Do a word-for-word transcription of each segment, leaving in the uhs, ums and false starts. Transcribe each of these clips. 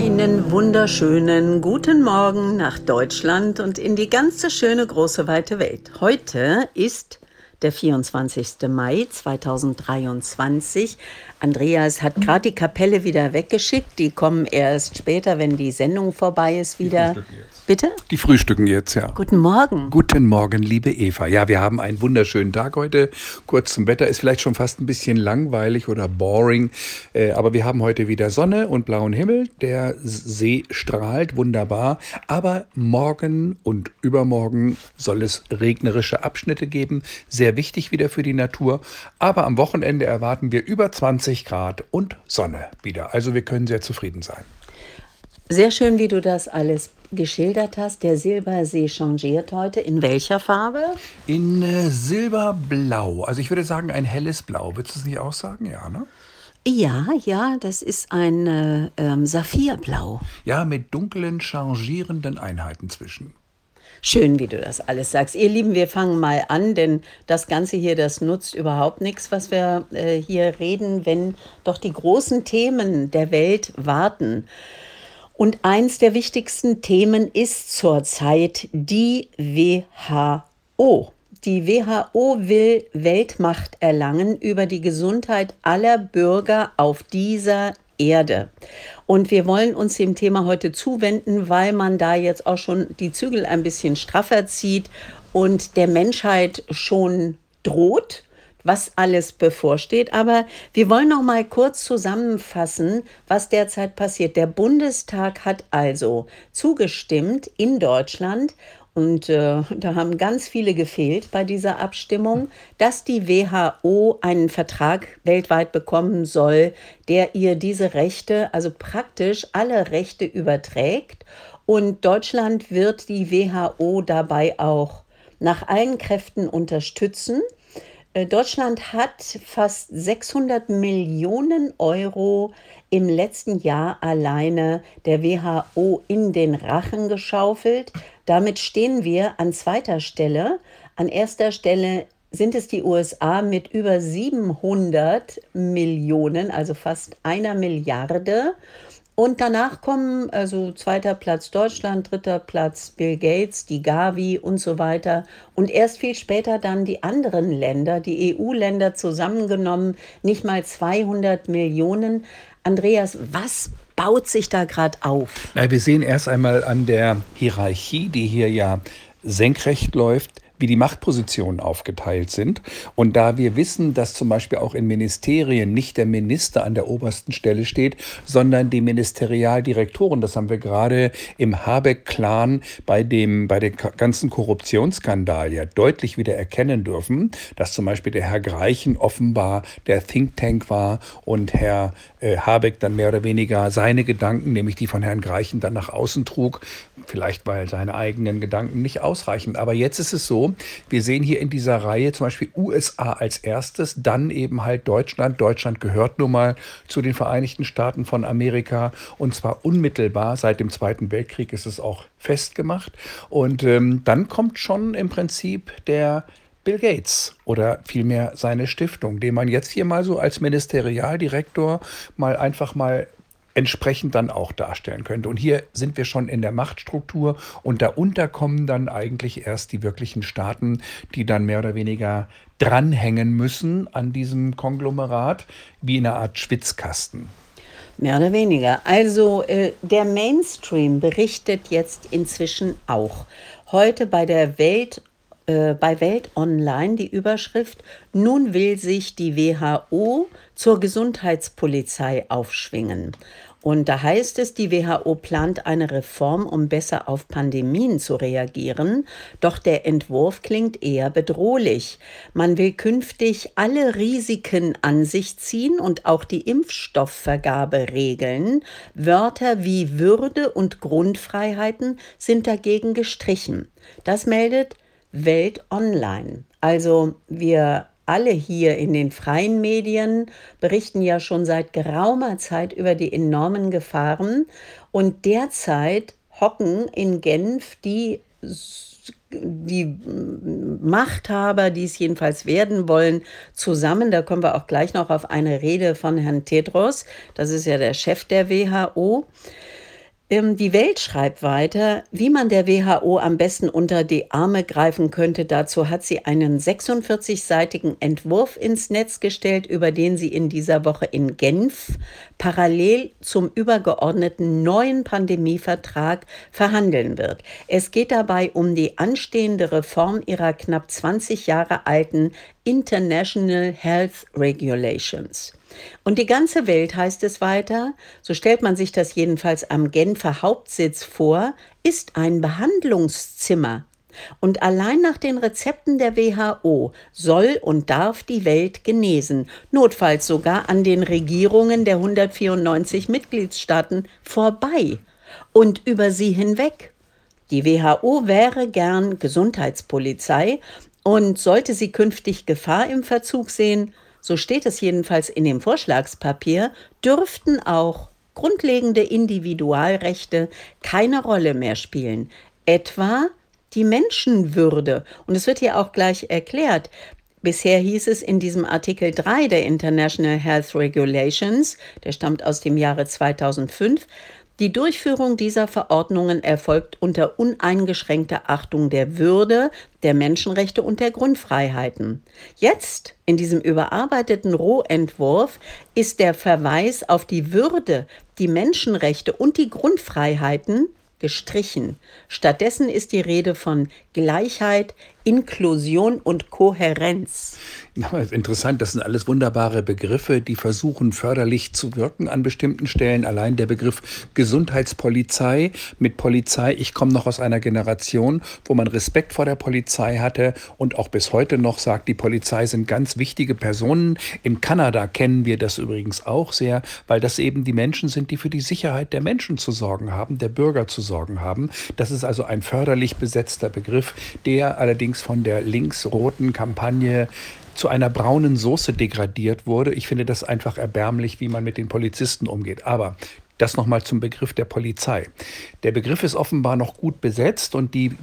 Einen wunderschönen guten Morgen nach Deutschland und in die ganze schöne große weite Welt. Heute ist der vierundzwanzigste Mai zweitausenddreiundzwanzig. Andreas hat gerade die Kapelle wieder weggeschickt. Die kommen erst später, wenn die Sendung vorbei ist, Die wieder. frühstücken jetzt. Bitte? Die frühstücken jetzt, ja. Guten Morgen. Guten Morgen, liebe Eva. Ja, wir haben einen wunderschönen Tag heute. Kurz zum Wetter ist vielleicht schon fast ein bisschen langweilig oder boring, äh, aber wir haben heute wieder Sonne und blauen Himmel. Der See strahlt wunderbar, aber morgen und übermorgen soll es regnerische Abschnitte geben. Sehr wichtig wieder für die Natur. Aber am Wochenende erwarten wir über zwanzig Grad und Sonne wieder. Also wir können sehr zufrieden sein. Sehr schön, wie du das alles geschildert hast. Der Silbersee changiert heute. In welcher Farbe? In äh, Silberblau. Also ich würde sagen ein helles Blau. Würdest du es nicht auch sagen? Ja, ne? Ja, ja, das ist ein äh, ähm, Saphirblau. Ja, mit dunklen, changierenden Einheiten zwischen. Schön, wie du das alles sagst. Ihr Lieben, wir fangen mal an, denn das Ganze hier, das nutzt überhaupt nichts, was wir äh, hier reden, wenn doch die großen Themen der Welt warten. Und eins der wichtigsten Themen ist zurzeit die W H O. Die W H O will Weltmacht erlangen über die Gesundheit aller Bürger auf dieser Erde. Und wir wollen uns dem Thema heute zuwenden, weil man da jetzt auch schon die Zügel ein bisschen straffer zieht und der Menschheit schon droht, was alles bevorsteht. Aber wir wollen noch mal kurz zusammenfassen, was derzeit passiert. Der Bundestag hat also zugestimmt in Deutschland, und äh, da haben ganz viele gefehlt bei dieser Abstimmung, dass die W H O einen Vertrag weltweit bekommen soll, der ihr diese Rechte, also praktisch alle Rechte überträgt. Und Deutschland wird die W H O dabei auch nach allen Kräften unterstützen. Deutschland hat fast sechshundert Millionen Euro im letzten Jahr alleine der W H O in den Rachen geschaufelt. Damit stehen wir an zweiter Stelle. An erster Stelle sind es die U S A mit über siebenhundert Millionen, also fast einer Milliarde. Und danach kommen, also zweiter Platz Deutschland, dritter Platz Bill Gates, die Gavi und so weiter. Und erst viel später dann die anderen Länder, die E U-Länder zusammengenommen, nicht mal zweihundert Millionen. Andreas, was baut sich da gerade auf? Na, wir sehen erst einmal an der Hierarchie, die hier ja senkrecht läuft, wie die Machtpositionen aufgeteilt sind. Und da wir wissen, dass zum Beispiel auch in Ministerien nicht der Minister an der obersten Stelle steht, sondern die Ministerialdirektoren, das haben wir gerade im Habeck-Clan bei dem, bei dem ganzen Korruptionsskandal ja deutlich wieder erkennen dürfen, dass zum Beispiel der Herr Greichen offenbar der Think Tank war und Herr äh, Habeck dann mehr oder weniger seine Gedanken, nämlich die von Herrn Greichen, dann nach außen trug. Vielleicht, weil seine eigenen Gedanken nicht ausreichen. Aber jetzt ist es so, wir sehen hier in dieser Reihe zum Beispiel U S A als erstes, dann eben halt Deutschland. Deutschland gehört nun mal zu den Vereinigten Staaten von Amerika und zwar unmittelbar. Seit dem Zweiten Weltkrieg ist es auch festgemacht. Und ähm, dann kommt schon im Prinzip der Bill Gates oder vielmehr seine Stiftung, den man jetzt hier mal so als Ministerialdirektor mal einfach mal entsprechend dann auch darstellen könnte. Und hier sind wir schon in der Machtstruktur und darunter kommen dann eigentlich erst die wirklichen Staaten, die dann mehr oder weniger dranhängen müssen an diesem Konglomerat, wie in einer Art Schwitzkasten. Mehr oder weniger. Also äh, der Mainstream berichtet jetzt inzwischen auch. Heute bei der Welt äh, bei Welt Online die Überschrift: Nun will sich die W H O zur Gesundheitspolizei aufschwingen. Und da heißt es, die W H O plant eine Reform, um besser auf Pandemien zu reagieren. Doch der Entwurf klingt eher bedrohlich. Man will künftig alle Risiken an sich ziehen und auch die Impfstoffvergabe regeln. Wörter wie Würde und Grundfreiheiten sind dagegen gestrichen. Das meldet Welt Online. Also wir alle hier in den freien Medien berichten ja schon seit geraumer Zeit über die enormen Gefahren. Und derzeit hocken in Genf die, die Machthaber, die es jedenfalls werden wollen, zusammen. Da kommen wir auch gleich noch auf eine Rede von Herrn Tedros. Das ist ja der Chef der W H O. Ähm, die Welt schreibt weiter, wie man der W H O am besten unter die Arme greifen könnte. Dazu hat sie einen sechsundvierzig-seitigen Entwurf ins Netz gestellt, über den sie in dieser Woche in Genf parallel zum übergeordneten neuen Pandemievertrag verhandeln wird. Es geht dabei um die anstehende Reform ihrer knapp zwanzig Jahre alten International Health Regulations. Und die ganze Welt, heißt es weiter, so stellt man sich das jedenfalls am Genfer Hauptsitz vor, ist ein Behandlungszimmer. Und allein nach den Rezepten der W H O soll und darf die Welt genesen, notfalls sogar an den Regierungen der hundertvierundneunzig Mitgliedstaaten vorbei und über sie hinweg. Die W H O wäre gern Gesundheitspolizei und sollte sie künftig Gefahr im Verzug sehen, so steht es jedenfalls in dem Vorschlagspapier, dürften auch grundlegende Individualrechte keine Rolle mehr spielen. Etwa die Menschenwürde. Und es wird hier auch gleich erklärt. Bisher hieß es in diesem Artikel drei der International Health Regulations, der stammt aus dem Jahre zweitausendfünf, die Durchführung dieser Verordnungen erfolgt unter uneingeschränkter Achtung der Würde, der Menschenrechte und der Grundfreiheiten. Jetzt, in diesem überarbeiteten Rohentwurf, ist der Verweis auf die Würde, die Menschenrechte und die Grundfreiheiten gestrichen. Stattdessen ist die Rede von Gleichheit, Inklusion und Kohärenz. Ja, interessant, das sind alles wunderbare Begriffe, die versuchen förderlich zu wirken an bestimmten Stellen. Allein der Begriff Gesundheitspolizei mit Polizei. Ich komme noch aus einer Generation, wo man Respekt vor der Polizei hatte und auch bis heute noch sagt, die Polizei sind ganz wichtige Personen. In Kanada kennen wir das übrigens auch sehr, weil das eben die Menschen sind, die für die Sicherheit der Menschen zu sorgen haben, der Bürger zu sorgen haben. Das ist also ein förderlich besetzter Begriff, der allerdings von der links-roten Kampagne zu einer braunen Soße degradiert wurde. Ich finde das einfach erbärmlich, wie man mit den Polizisten umgeht. Aber das nochmal zum Begriff der Polizei. Der Begriff ist offenbar noch gut besetzt und die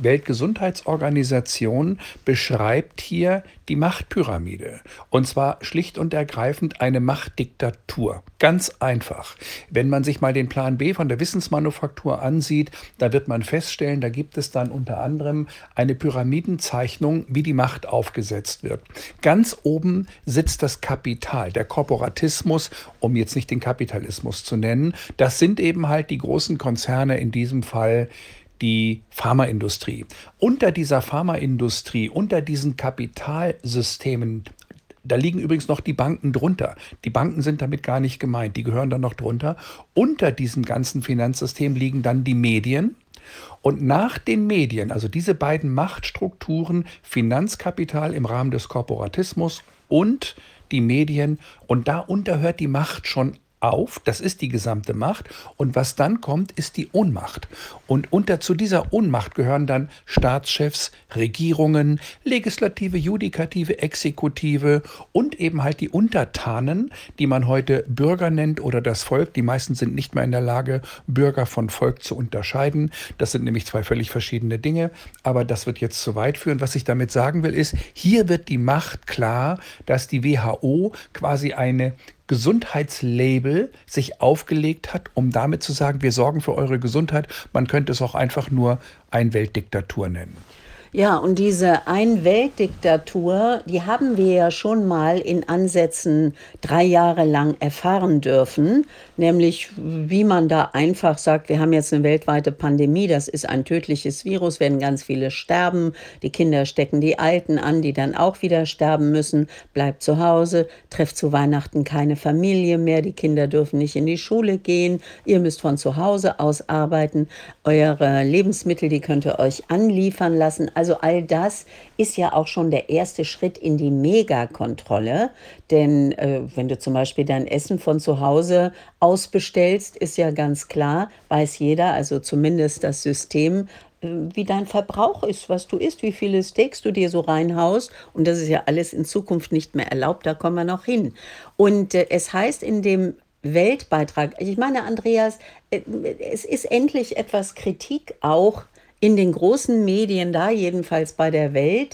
Weltgesundheitsorganisation beschreibt hier die Machtpyramide. Und zwar schlicht und ergreifend eine Machtdiktatur. Ganz einfach. Wenn man sich mal den Plan B von der Wissensmanufaktur ansieht, da wird man feststellen, da gibt es dann unter anderem eine Pyramidenzeichnung, wie die Macht aufgesetzt wird. Ganz oben sitzt das Kapital, der Korporatismus, um jetzt nicht den Kapitalismus zu nennen. Das sind eben halt die großen Konzerne, in diesem Fall die Pharmaindustrie. Unter dieser Pharmaindustrie, unter diesen Kapitalsystemen, da liegen übrigens noch die Banken drunter. Die Banken sind damit gar nicht gemeint, die gehören dann noch drunter. Unter diesem ganzen Finanzsystem liegen dann die Medien. Und nach den Medien, also diese beiden Machtstrukturen, Finanzkapital im Rahmen des Korporatismus und die Medien, und darunter hört die Macht schon auf, das ist die gesamte Macht, und was dann kommt, ist die Ohnmacht. Und unter zu dieser Ohnmacht gehören dann Staatschefs, Regierungen, Legislative, Judikative, Exekutive und eben halt die Untertanen, die man heute Bürger nennt oder das Volk. Die meisten sind nicht mehr in der Lage, Bürger von Volk zu unterscheiden. Das sind nämlich zwei völlig verschiedene Dinge, aber das wird jetzt zu weit führen. Was ich damit sagen will, ist, hier wird die Macht klar, dass die W H O quasi eine Gesundheitslabel sich aufgelegt hat, um damit zu sagen, wir sorgen für eure Gesundheit. Man könnte es auch einfach nur Einweltdiktatur nennen. Ja, und diese Einweltdiktatur, die haben wir ja schon mal in Ansätzen drei Jahre lang erfahren dürfen, nämlich wie man da einfach sagt, wir haben jetzt eine weltweite Pandemie, das ist ein tödliches Virus, werden ganz viele sterben, die Kinder stecken die Alten an, die dann auch wieder sterben müssen, bleibt zu Hause, trefft zu Weihnachten keine Familie mehr, die Kinder dürfen nicht in die Schule gehen, ihr müsst von zu Hause aus arbeiten, eure Lebensmittel, die könnt ihr euch anliefern lassen. Also all das ist ja auch schon der erste Schritt in die Megakontrolle. Denn äh, wenn du zum Beispiel dein Essen von zu Hause ausbestellst, ist ja ganz klar, weiß jeder, also zumindest das System, äh, wie dein Verbrauch ist, was du isst, wie viele Steaks du dir so reinhaust. Und das ist ja alles in Zukunft nicht mehr erlaubt, da kommen wir noch hin. Und äh, es heißt in dem Weltbeitrag, ich meine, Andreas, äh, es ist endlich etwas Kritik auch in den großen Medien da, jedenfalls bei der Welt.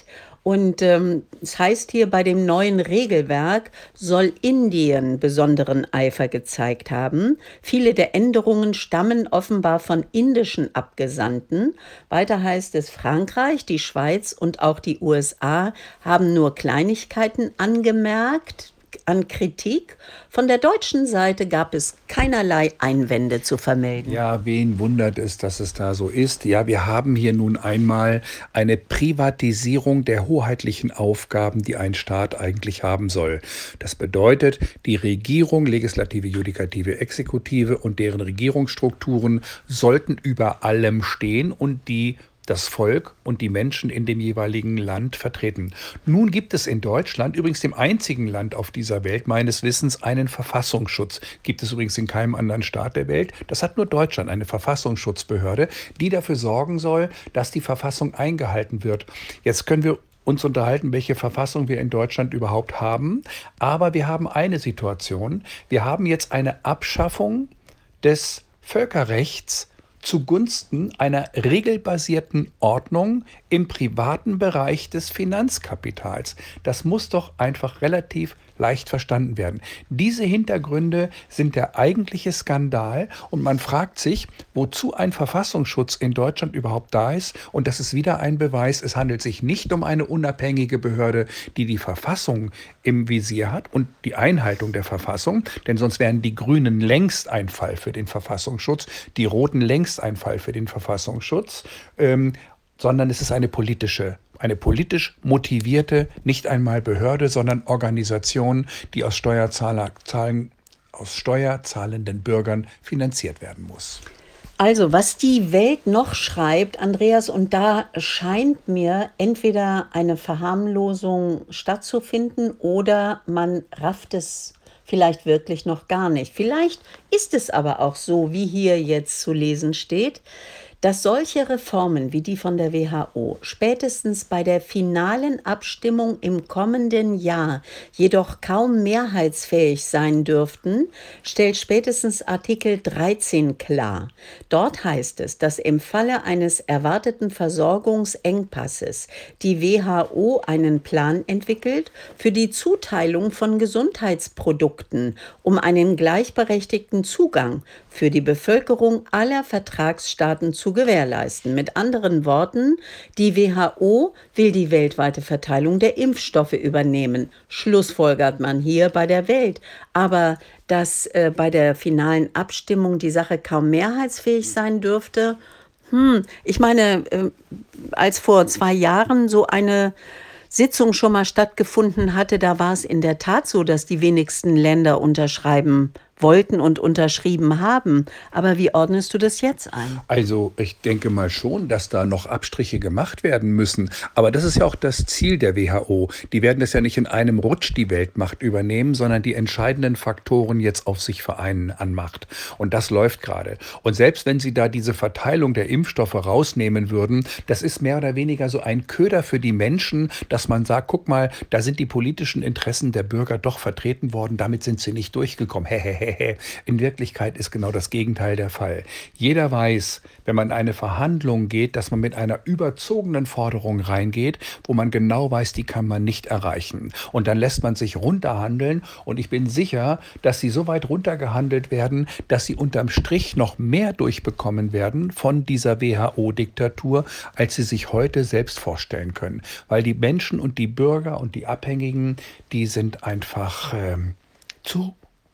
Und ähm, es heißt hier, bei dem neuen Regelwerk soll Indien besonderen Eifer gezeigt haben. Viele der Änderungen stammen offenbar von indischen Abgesandten. Weiter heißt es, Frankreich, die Schweiz und auch die U S A haben nur Kleinigkeiten angemerkt an Kritik. Von der deutschen Seite gab es keinerlei Einwände zu vermelden. Ja, wen wundert es, dass es da so ist? Ja, wir haben hier nun einmal eine Privatisierung der hoheitlichen Aufgaben, die ein Staat eigentlich haben soll. Das bedeutet, die Regierung, Legislative, Judikative, Exekutive und deren Regierungsstrukturen sollten über allem stehen und die das Volk und die Menschen in dem jeweiligen Land vertreten. Nun gibt es in Deutschland, übrigens dem einzigen Land auf dieser Welt meines Wissens, einen Verfassungsschutz. Gibt es übrigens in keinem anderen Staat der Welt. Das hat nur Deutschland, eine Verfassungsschutzbehörde, die dafür sorgen soll, dass die Verfassung eingehalten wird. Jetzt können wir uns unterhalten, welche Verfassung wir in Deutschland überhaupt haben. Aber wir haben eine Situation. Wir haben jetzt eine Abschaffung des Völkerrechts zugunsten einer regelbasierten Ordnung im privaten Bereich des Finanzkapitals. Das muss doch einfach relativ leicht verstanden werden. Diese Hintergründe sind der eigentliche Skandal und man fragt sich, wozu ein Verfassungsschutz in Deutschland überhaupt da ist. Und das ist wieder ein Beweis, es handelt sich nicht um eine unabhängige Behörde, die die Verfassung im Visier hat und die Einhaltung der Verfassung, denn sonst wären die Grünen längst ein Fall für den Verfassungsschutz, die Roten längst ein Fall für den Verfassungsschutz, ähm, sondern es ist eine politische Eine politisch motivierte, nicht einmal Behörde, sondern Organisation, die aus Steuerzahlen, aus steuerzahlenden Bürgern finanziert werden muss. Also, was die Welt noch schreibt, Andreas, und da scheint mir entweder eine Verharmlosung stattzufinden oder man rafft es vielleicht wirklich noch gar nicht. Vielleicht ist es aber auch so, wie hier jetzt zu lesen steht, dass solche Reformen wie die von der W H O spätestens bei der finalen Abstimmung im kommenden Jahr jedoch kaum mehrheitsfähig sein dürften, stellt spätestens Artikel dreizehn klar. Dort heißt es, dass im Falle eines erwarteten Versorgungsengpasses die W H O einen Plan entwickelt für die Zuteilung von Gesundheitsprodukten, um einen gleichberechtigten Zugang für die Bevölkerung aller Vertragsstaaten zu gewährleisten. Mit anderen Worten, die W H O will die weltweite Verteilung der Impfstoffe übernehmen, schlussfolgert man hier bei der Welt. Aber dass äh, bei der finalen Abstimmung die Sache kaum mehrheitsfähig sein dürfte, hm, ich meine, äh, als vor zwei Jahren so eine Sitzung schon mal stattgefunden hatte, da war es in der Tat so, dass die wenigsten Länder unterschreiben wollten und unterschrieben haben. Aber wie ordnest du das jetzt ein? Also ich denke mal schon, dass da noch Abstriche gemacht werden müssen. Aber das ist ja auch das Ziel der W H O. Die werden das ja nicht in einem Rutsch die Weltmacht übernehmen, sondern die entscheidenden Faktoren jetzt auf sich vereinen an Macht. Und das läuft gerade. Und selbst wenn sie da diese Verteilung der Impfstoffe rausnehmen würden, das ist mehr oder weniger so ein Köder für die Menschen, dass man sagt, guck mal, da sind die politischen Interessen der Bürger doch vertreten worden, damit sind sie nicht durchgekommen. Hehehe. In Wirklichkeit ist genau das Gegenteil der Fall. Jeder weiß, wenn man in eine Verhandlung geht, dass man mit einer überzogenen Forderung reingeht, wo man genau weiß, die kann man nicht erreichen. Und dann lässt man sich runterhandeln und ich bin sicher, dass sie so weit runtergehandelt werden, dass sie unterm Strich noch mehr durchbekommen werden von dieser W H O-Diktatur, als sie sich heute selbst vorstellen können. Weil die Menschen und die Bürger und die Abhängigen, die sind einfach ähm, zu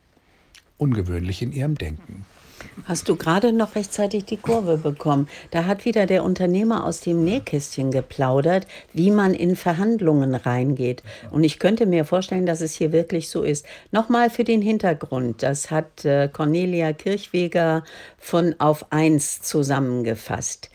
ungewöhnlich in ihrem Denken. Hast du gerade noch rechtzeitig die Kurve bekommen? Da hat wieder der Unternehmer aus dem Nähkästchen geplaudert, wie man in Verhandlungen reingeht. Und ich könnte mir vorstellen, dass es hier wirklich so ist. Nochmal für den Hintergrund. Das hat äh, Cornelia Kirchweger von Auf eins zusammengefasst.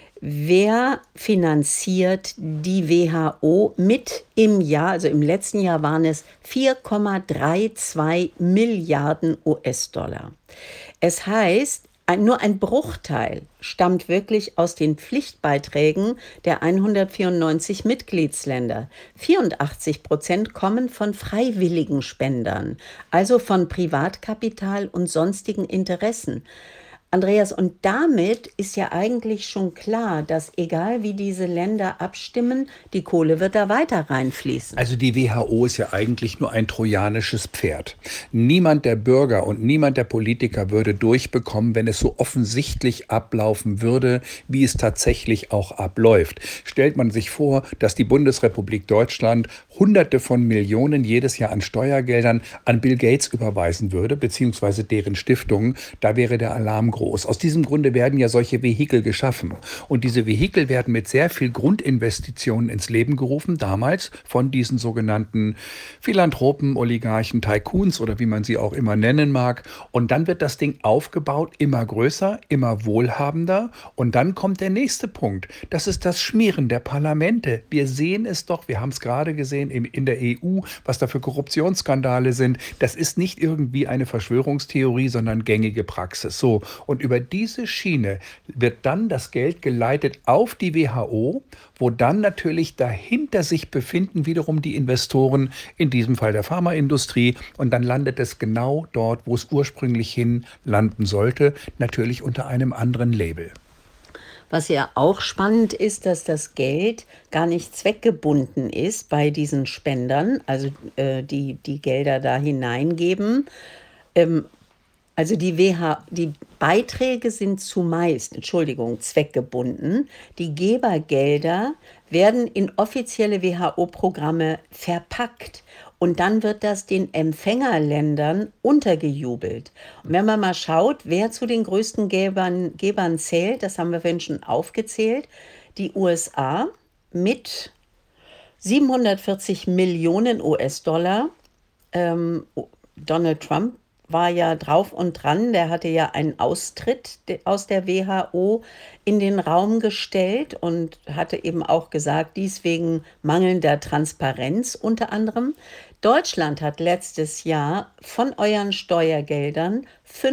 Wer finanziert die W H O mit im Jahr, also im letzten Jahr waren es vier Komma zweiunddreißig Milliarden U S-Dollar. Es heißt, ein, nur ein Bruchteil stammt wirklich aus den Pflichtbeiträgen der hundertvierundneunzig Mitgliedsländer. vierundachtzig Prozent kommen von freiwilligen Spendern, also von Privatkapital und sonstigen Interessen. Andreas, und damit ist ja eigentlich schon klar, dass egal wie diese Länder abstimmen, die Kohle wird da weiter reinfließen. Also die W H O ist ja eigentlich nur ein trojanisches Pferd. Niemand der Bürger und niemand der Politiker würde durchbekommen, wenn es so offensichtlich ablaufen würde, wie es tatsächlich auch abläuft. Stellt man sich vor, dass die Bundesrepublik Deutschland Hunderte von Millionen jedes Jahr an Steuergeldern an Bill Gates überweisen würde, beziehungsweise deren Stiftungen, da wäre der Alarm groß. Aus diesem Grunde werden ja solche Vehikel geschaffen. Und diese Vehikel werden mit sehr viel Grundinvestitionen ins Leben gerufen, damals von diesen sogenannten Philanthropen, Oligarchen, Tycoons oder wie man sie auch immer nennen mag. Und dann wird das Ding aufgebaut, immer größer, immer wohlhabender. Und dann kommt der nächste Punkt. Das ist das Schmieren der Parlamente. Wir sehen es doch, wir haben es gerade gesehen in der E U, was da für Korruptionsskandale sind. Das ist nicht irgendwie eine Verschwörungstheorie, sondern gängige Praxis. So, und über diese Schiene wird dann das Geld geleitet auf die W H O, wo dann natürlich dahinter sich befinden wiederum die Investoren, in diesem Fall der Pharmaindustrie. Und dann landet es genau dort, wo es ursprünglich hin landen sollte, natürlich unter einem anderen Label. Was ja auch spannend ist, dass das Geld gar nicht zweckgebunden ist bei diesen Spendern, also äh, die die Gelder da hineingeben. Ähm, also die W H, die Beiträge sind zumeist, Entschuldigung, zweckgebunden. Die Gebergelder werden in offizielle W H O-Programme verpackt. Und dann wird das den Empfängerländern untergejubelt. Und wenn man mal schaut, wer zu den größten Gebern, Gebern zählt, das haben wir vorhin schon aufgezählt, die U S A mit siebenhundertvierzig Millionen U S-Dollar. Ähm, Donald Trump war ja drauf und dran, der hatte ja einen Austritt aus der W H O in den Raum gestellt und hatte eben auch gesagt, dies wegen mangelnder Transparenz unter anderem. Deutschland hat letztes Jahr von euren Steuergeldern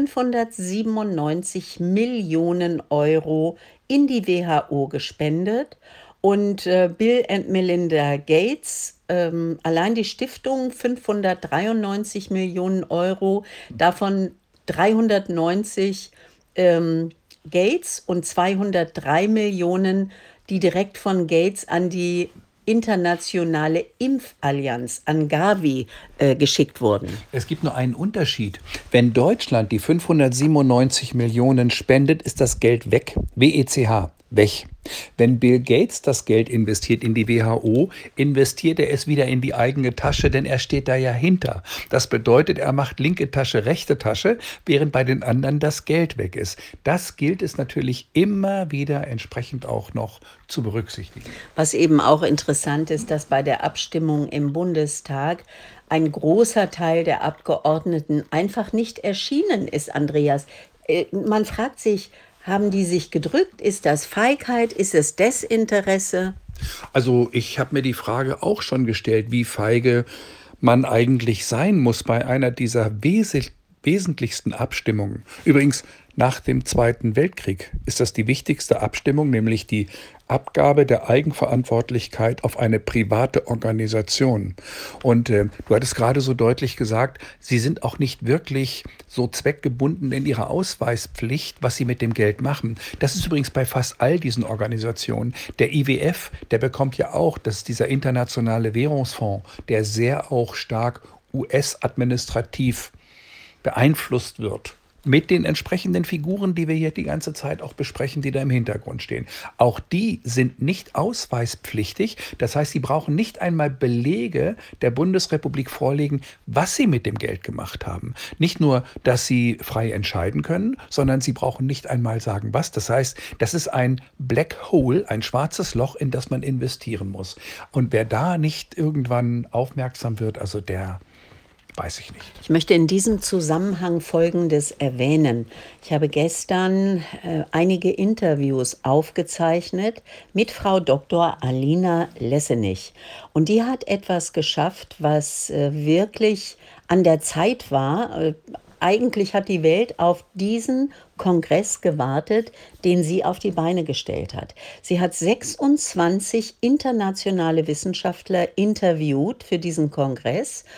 fünfhundertsiebenundneunzig Millionen Euro in die W H O gespendet. Und äh, Bill and Melinda Gates, ähm, allein die Stiftung fünfhundertdreiundneunzig Millionen Euro, davon dreihundertneunzig ähm, Gates und zweihundertdrei Millionen, die direkt von Gates an die internationale Impfallianz, an Gavi, äh, geschickt wurden. Es gibt nur einen Unterschied. Wenn Deutschland die fünfhundertsiebenundneunzig Millionen spendet, ist das Geld weg. W E C H, weg. Wenn Bill Gates das Geld investiert in die W H O, investiert er es wieder in die eigene Tasche, denn er steht da ja hinter. Das bedeutet, er macht linke Tasche, rechte Tasche, während bei den anderen das Geld weg ist. Das gilt es natürlich immer wieder entsprechend auch noch zu berücksichtigen. Was eben auch interessant ist, dass bei der Abstimmung im Bundestag ein großer Teil der Abgeordneten einfach nicht erschienen ist, Andreas. Äh, Man fragt sich, haben die sich gedrückt? Ist das Feigheit? Ist es Desinteresse? Also ich habe mir die Frage auch schon gestellt, wie feige man eigentlich sein muss bei einer dieser wes- wesentlichsten Abstimmungen. Übrigens, nach dem Zweiten Weltkrieg ist das die wichtigste Abstimmung, nämlich die Abgabe der Eigenverantwortlichkeit auf eine private Organisation. Und äh, du hattest gerade so deutlich gesagt, sie sind auch nicht wirklich so zweckgebunden in ihrer Ausweispflicht, was sie mit dem Geld machen. Das ist übrigens bei fast all diesen Organisationen. Der I W F, der bekommt ja auch, das ist dieser internationale Währungsfonds, der sehr auch stark U S-administrativ beeinflusst wird. Mit den entsprechenden Figuren, die wir hier die ganze Zeit auch besprechen, die da im Hintergrund stehen. Auch die sind nicht ausweispflichtig. Das heißt, sie brauchen nicht einmal Belege der Bundesrepublik vorlegen, was sie mit dem Geld gemacht haben. Nicht nur, dass sie frei entscheiden können, sondern sie brauchen nicht einmal sagen, was. Das heißt, das ist ein Black Hole, ein schwarzes Loch, in das man investieren muss. Und wer da nicht irgendwann aufmerksam wird, also der weiß ich nicht. Ich möchte in diesem Zusammenhang Folgendes erwähnen. Ich habe gestern äh, einige Interviews aufgezeichnet mit Frau Doktor Alina Lessenich. Und die hat etwas geschafft, was äh, wirklich an der Zeit war. Äh, Eigentlich hat die Welt auf diesen Kongress gewartet, den sie auf die Beine gestellt hat. Sie hat sechsundzwanzig internationale Wissenschaftler interviewt für diesen Kongress.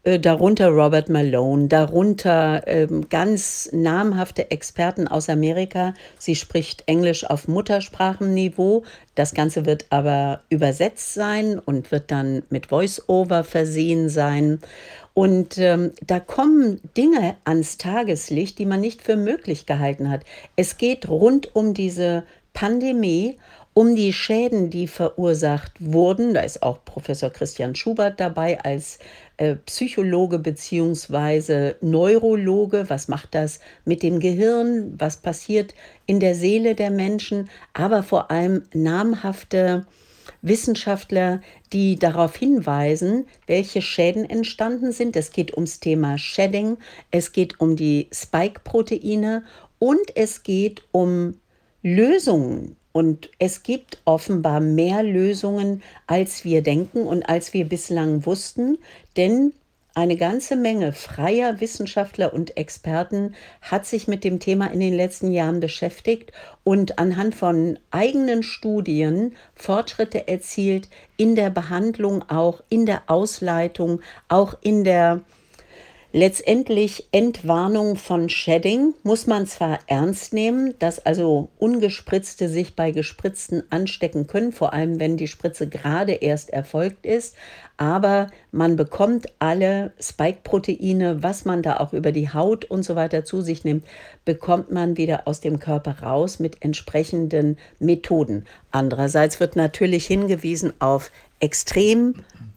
Äh, darunter Robert Malone, darunter ähm, ganz namhafte Experten aus Amerika. Sie spricht Englisch auf Muttersprachenniveau. Das Ganze wird aber übersetzt sein und wird dann mit Voice-Over versehen sein. Und ähm, da kommen Dinge ans Tageslicht, die man nicht für möglich gehalten hat. Es geht rund um diese Pandemie, um die Schäden, die verursacht wurden. Da ist auch Professor Christian Schubert dabei als äh, Psychologe beziehungsweise Neurologe. Was macht das mit dem Gehirn? Was passiert in der Seele der Menschen? Aber vor allem namhafte Wissenschaftler, die darauf hinweisen, welche Schäden entstanden sind. Es geht ums Thema Shedding, es geht um die Spike-Proteine und es geht um Lösungen. Und es gibt offenbar mehr Lösungen, als wir denken und als wir bislang wussten, denn eine ganze Menge freier Wissenschaftler und Experten hat sich mit dem Thema in den letzten Jahren beschäftigt und anhand von eigenen Studien Fortschritte erzielt in der Behandlung, auch in der Ausleitung, auch in der letztendlich Entwarnung von Shedding. Muss man zwar ernst nehmen, dass also Ungespritzte sich bei Gespritzten anstecken können, vor allem wenn die Spritze gerade erst erfolgt ist, aber man bekommt alle Spike-Proteine, was man da auch über die Haut und so weiter zu sich nimmt, bekommt man wieder aus dem Körper raus mit entsprechenden Methoden. Andererseits wird natürlich hingewiesen auf extrem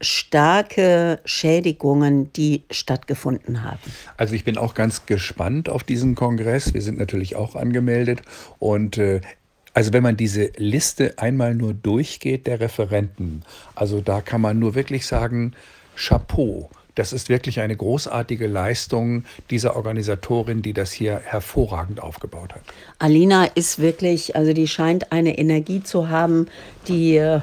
starke Schädigungen, die stattgefunden haben. Also ich bin auch ganz gespannt auf diesen Kongress. Wir sind natürlich auch angemeldet. Und äh, also wenn man diese Liste einmal nur durchgeht der Referenten, also da kann man nur wirklich sagen, Chapeau. Das ist wirklich eine großartige Leistung dieser Organisatorin, die das hier hervorragend aufgebaut hat. Alina ist wirklich, also die scheint eine Energie zu haben, die äh,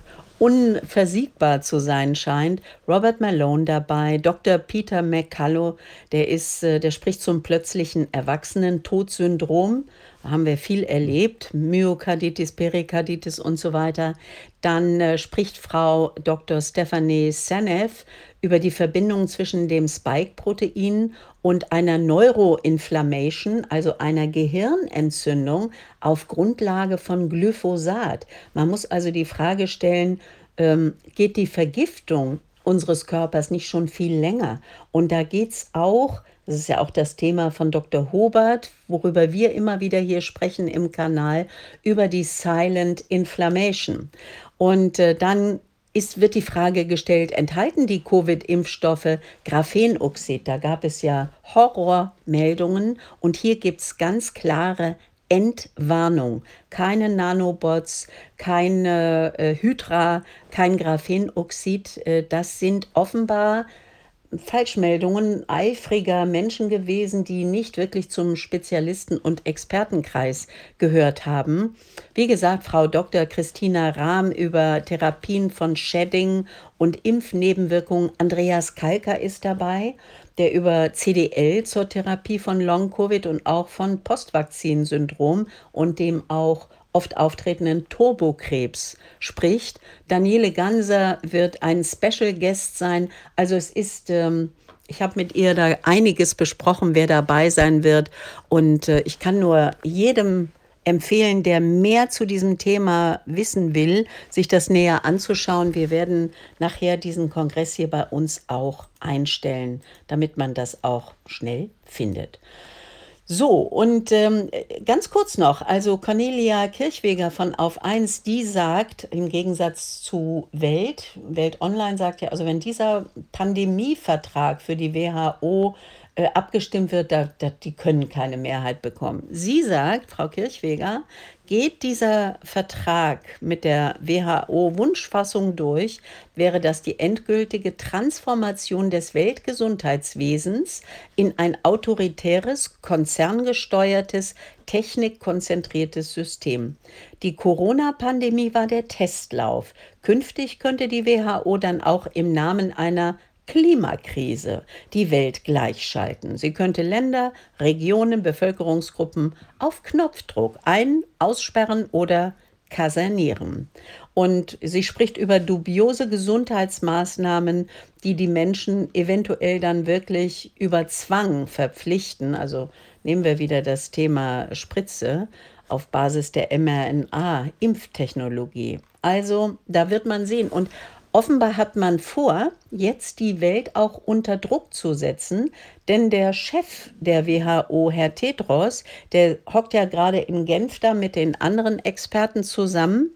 unversiegbar zu sein scheint. Robert Malone dabei, Doktor Peter McCullough, der ist, äh, der spricht zum plötzlichen Erwachsenentodsyndrom. Da haben wir viel erlebt, Myokarditis, Perikarditis und so weiter. Dann äh, spricht Frau Doktor Stephanie Seneff über die Verbindung zwischen dem Spike-Protein und einer Neuroinflammation, also einer Gehirnentzündung auf Grundlage von Glyphosat. Man muss also die Frage stellen, ähm, geht die Vergiftung unseres Körpers nicht schon viel länger? Und da geht es auch, das ist ja auch das Thema von Doktor Hobart, worüber wir immer wieder hier sprechen im Kanal, über die Silent Inflammation. Und äh, dann ist, wird die Frage gestellt, enthalten die Covid-Impfstoffe Graphenoxid? Da gab es ja Horrormeldungen und hier gibt es ganz klare Entwarnung. Keine Nanobots, keine äh, Hydra, kein Graphenoxid. Äh, das sind offenbar Falschmeldungen eifriger Menschen gewesen, die nicht wirklich zum Spezialisten- und Expertenkreis gehört haben. Wie gesagt, Frau Doktor Christina Rahm über Therapien von Shedding und Impfnebenwirkungen. Andreas Kalker ist dabei, der über C D L zur Therapie von Long-Covid und auch von Postvakzinsyndrom und dem auch oft auftretenden Turbokrebs spricht. Daniele Ganser wird ein Special Guest sein. Also es ist, ähm, ich habe mit ihr da einiges besprochen, wer dabei sein wird. Und äh, ich kann nur jedem empfehlen, der mehr zu diesem Thema wissen will, sich das näher anzuschauen. Wir werden nachher diesen Kongress hier bei uns auch einstellen, damit man das auch schnell findet. So, und ähm, ganz kurz noch, also Cornelia Kirchweger von Auf eins, die sagt, im Gegensatz zu Welt, Welt Online sagt ja, also wenn dieser Pandemievertrag für die W H O äh, abgestimmt wird, da, da, die können keine Mehrheit bekommen. Sie sagt, Frau Kirchweger, geht dieser Vertrag mit der W H O-Wunschfassung durch, wäre das die endgültige Transformation des Weltgesundheitswesens in ein autoritäres, konzerngesteuertes, technikkonzentriertes System. Die Corona-Pandemie war der Testlauf. Künftig könnte die W H O dann auch im Namen einer Klimakrise die Welt gleichschalten. Sie könnte Länder, Regionen, Bevölkerungsgruppen auf Knopfdruck ein-, aussperren oder kasernieren. Und sie spricht über dubiose Gesundheitsmaßnahmen, die die Menschen eventuell dann wirklich über Zwang verpflichten. Also nehmen wir wieder das Thema Spritze auf Basis der mRNA-Impftechnologie. Also da wird man sehen. Und offenbar hat man vor, jetzt die Welt auch unter Druck zu setzen, denn der Chef der W H O, Herr Tedros, der hockt ja gerade in Genf da mit den anderen Experten zusammen.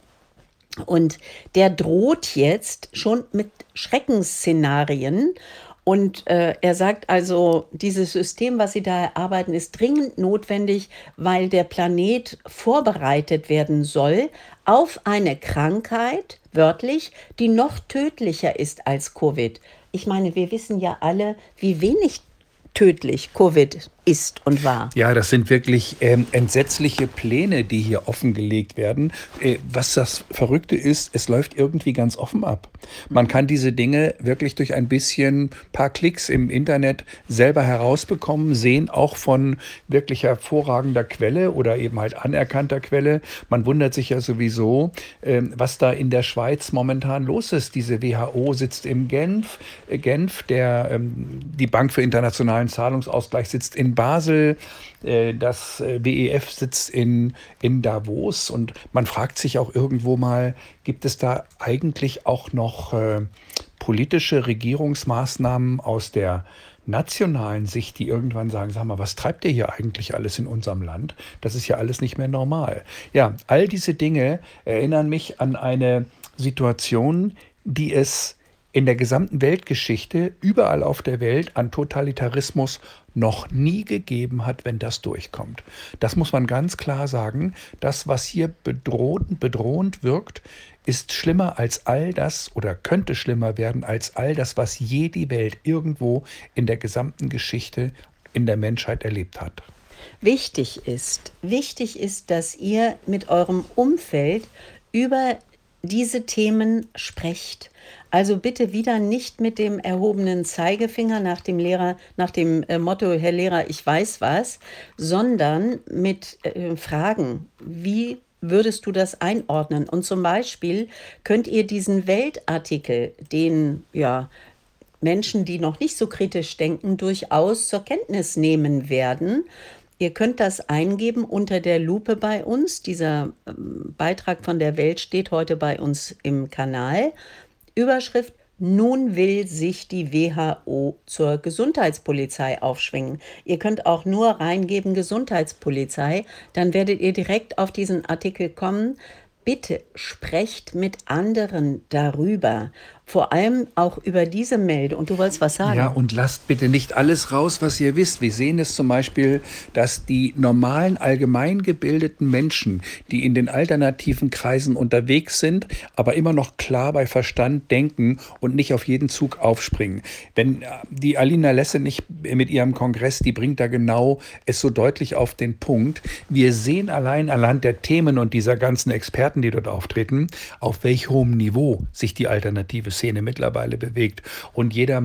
Und der droht jetzt schon mit Schreckensszenarien. Und äh, er sagt also, dieses System, was Sie da erarbeiten, ist dringend notwendig, weil der Planet vorbereitet werden soll auf eine Krankheit, wörtlich, die noch tödlicher ist als Covid. Ich meine, wir wissen ja alle, wie wenig tödlich Covid ist und war. Ja, das sind wirklich ähm, entsetzliche Pläne, die hier offengelegt werden. Äh, was das Verrückte ist, es läuft irgendwie ganz offen ab. Man kann diese Dinge wirklich durch ein bisschen paar Klicks im Internet selber herausbekommen, sehen auch von wirklich hervorragender Quelle oder eben halt anerkannter Quelle. Man wundert sich ja sowieso, ähm, was da in der Schweiz momentan los ist. Diese W H O sitzt in Genf, äh, Genf, der ähm, die Bank für internationalen Zahlungsausgleich sitzt in Basel, äh, das äh, W E F sitzt in, in Davos und man fragt sich auch irgendwo mal, gibt es da eigentlich auch noch äh, politische Regierungsmaßnahmen aus der nationalen Sicht, die irgendwann sagen, sag mal, was treibt ihr hier eigentlich alles in unserem Land? Das ist ja alles nicht mehr normal. Ja, all diese Dinge erinnern mich an eine Situation, die es in der gesamten Weltgeschichte, überall auf der Welt, an Totalitarismus noch nie gegeben hat, wenn das durchkommt. Das muss man ganz klar sagen. Das, was hier bedrohend, bedrohend wirkt, ist schlimmer als all das oder könnte schlimmer werden als all das, was je die Welt irgendwo in der gesamten Geschichte in der Menschheit erlebt hat. Wichtig ist, wichtig ist, dass ihr mit eurem Umfeld über diese Themen sprecht. Also bitte wieder nicht mit dem erhobenen Zeigefinger nach dem Lehrer, nach dem äh, Motto, Herr Lehrer, ich weiß was, sondern mit äh, Fragen, wie würdest du das einordnen? Und zum Beispiel könnt ihr diesen Weltartikel, den ja Menschen, die noch nicht so kritisch denken, durchaus zur Kenntnis nehmen werden. Ihr könnt das eingeben unter der Lupe bei uns. Dieser ähm, Beitrag von der Welt steht heute bei uns im Kanal. Überschrift: Nun will sich die W H O zur Gesundheitspolizei aufschwingen. Ihr könnt auch nur reingeben Gesundheitspolizei, dann werdet ihr direkt auf diesen Artikel kommen. Bitte sprecht mit anderen darüber, vor allem auch über diese Meldung. Und du wolltest was sagen? Ja, und lasst bitte nicht alles raus, was ihr wisst. Wir sehen es zum Beispiel, dass die normalen, allgemein gebildeten Menschen, die in den alternativen Kreisen unterwegs sind, aber immer noch klar bei Verstand denken und nicht auf jeden Zug aufspringen. Wenn die Alina Lesse nicht mit ihrem Kongress, die bringt da genau es so deutlich auf den Punkt. Wir sehen allein anhand der Themen und dieser ganzen Experten, die dort auftreten, auf welch hohem Niveau sich die alternative Szene mittlerweile bewegt. Und jeder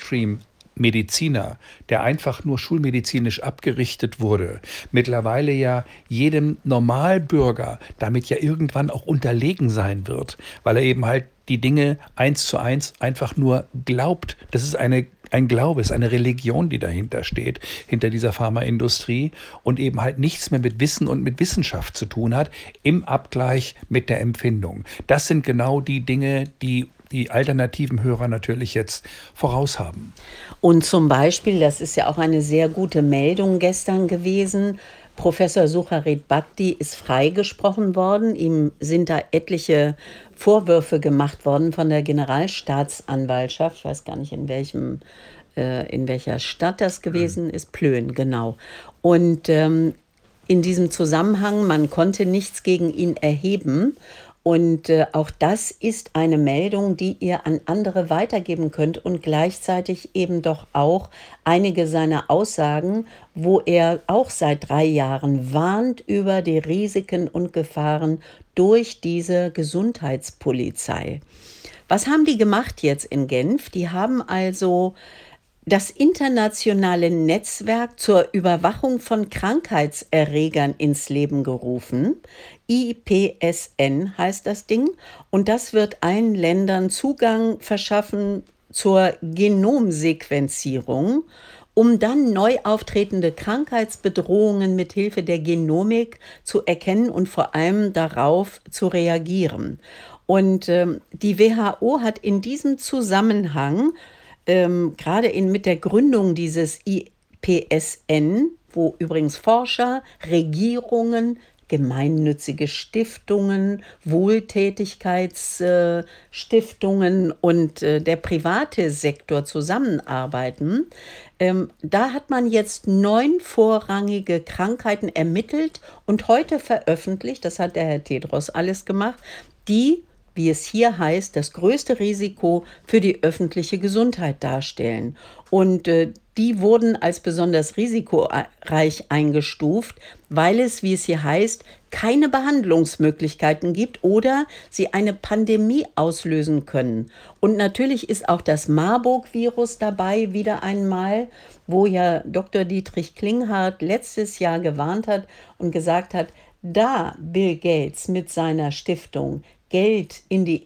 Mainstream-Mediziner, der einfach nur schulmedizinisch abgerichtet wurde, mittlerweile ja jedem Normalbürger damit ja irgendwann auch unterlegen sein wird, weil er eben halt die Dinge eins zu eins einfach nur glaubt. Das ist eine ein Glaube, ist eine Religion, die dahinter steht, hinter dieser Pharmaindustrie und eben halt nichts mehr mit Wissen und mit Wissenschaft zu tun hat, im Abgleich mit der Empfindung. Das sind genau die Dinge, die die alternativen Hörer natürlich jetzt voraus haben. Und zum Beispiel, das ist ja auch eine sehr gute Meldung gestern gewesen, Professor Sucharit Bhakdi ist freigesprochen worden. Ihm sind da etliche Vorwürfe gemacht worden von der Generalstaatsanwaltschaft. Ich weiß gar nicht, in welchem, äh, in welcher Stadt das gewesen ist. Plön, genau. Und ähm, in diesem Zusammenhang, man konnte nichts gegen ihn erheben. Und äh, auch das ist eine Meldung, die ihr an andere weitergeben könnt und gleichzeitig eben doch auch einige seiner Aussagen, wo er auch seit drei Jahren warnt über die Risiken und Gefahren durch diese Gesundheitspolizei. Was haben die gemacht jetzt in Genf? Die haben also das internationale Netzwerk zur Überwachung von Krankheitserregern ins Leben gerufen. I P S N heißt das Ding. Und das wird allen Ländern Zugang verschaffen zur Genomsequenzierung, um dann neu auftretende Krankheitsbedrohungen mit Hilfe der Genomik zu erkennen und vor allem darauf zu reagieren. Und ähm, die W H O hat in diesem Zusammenhang ähm, gerade in, mit der Gründung dieses I P S N, wo übrigens Forscher, Regierungen, gemeinnützige Stiftungen, Wohltätigkeitsstiftungen und äh, der private Sektor zusammenarbeiten. Ähm, da hat man jetzt neun vorrangige Krankheiten ermittelt und heute veröffentlicht, das hat der Herr Tedros alles gemacht, die, wie es hier heißt, das größte Risiko für die öffentliche Gesundheit darstellen. Und äh, die wurden als besonders risikoreich eingestuft, weil es, wie es hier heißt, keine Behandlungsmöglichkeiten gibt oder sie eine Pandemie auslösen können. Und natürlich ist auch das Marburg-Virus dabei, wieder einmal, wo ja Doktor Dietrich Klinghardt letztes Jahr gewarnt hat und gesagt hat, da Bill Gates mit seiner Stiftung Geld in die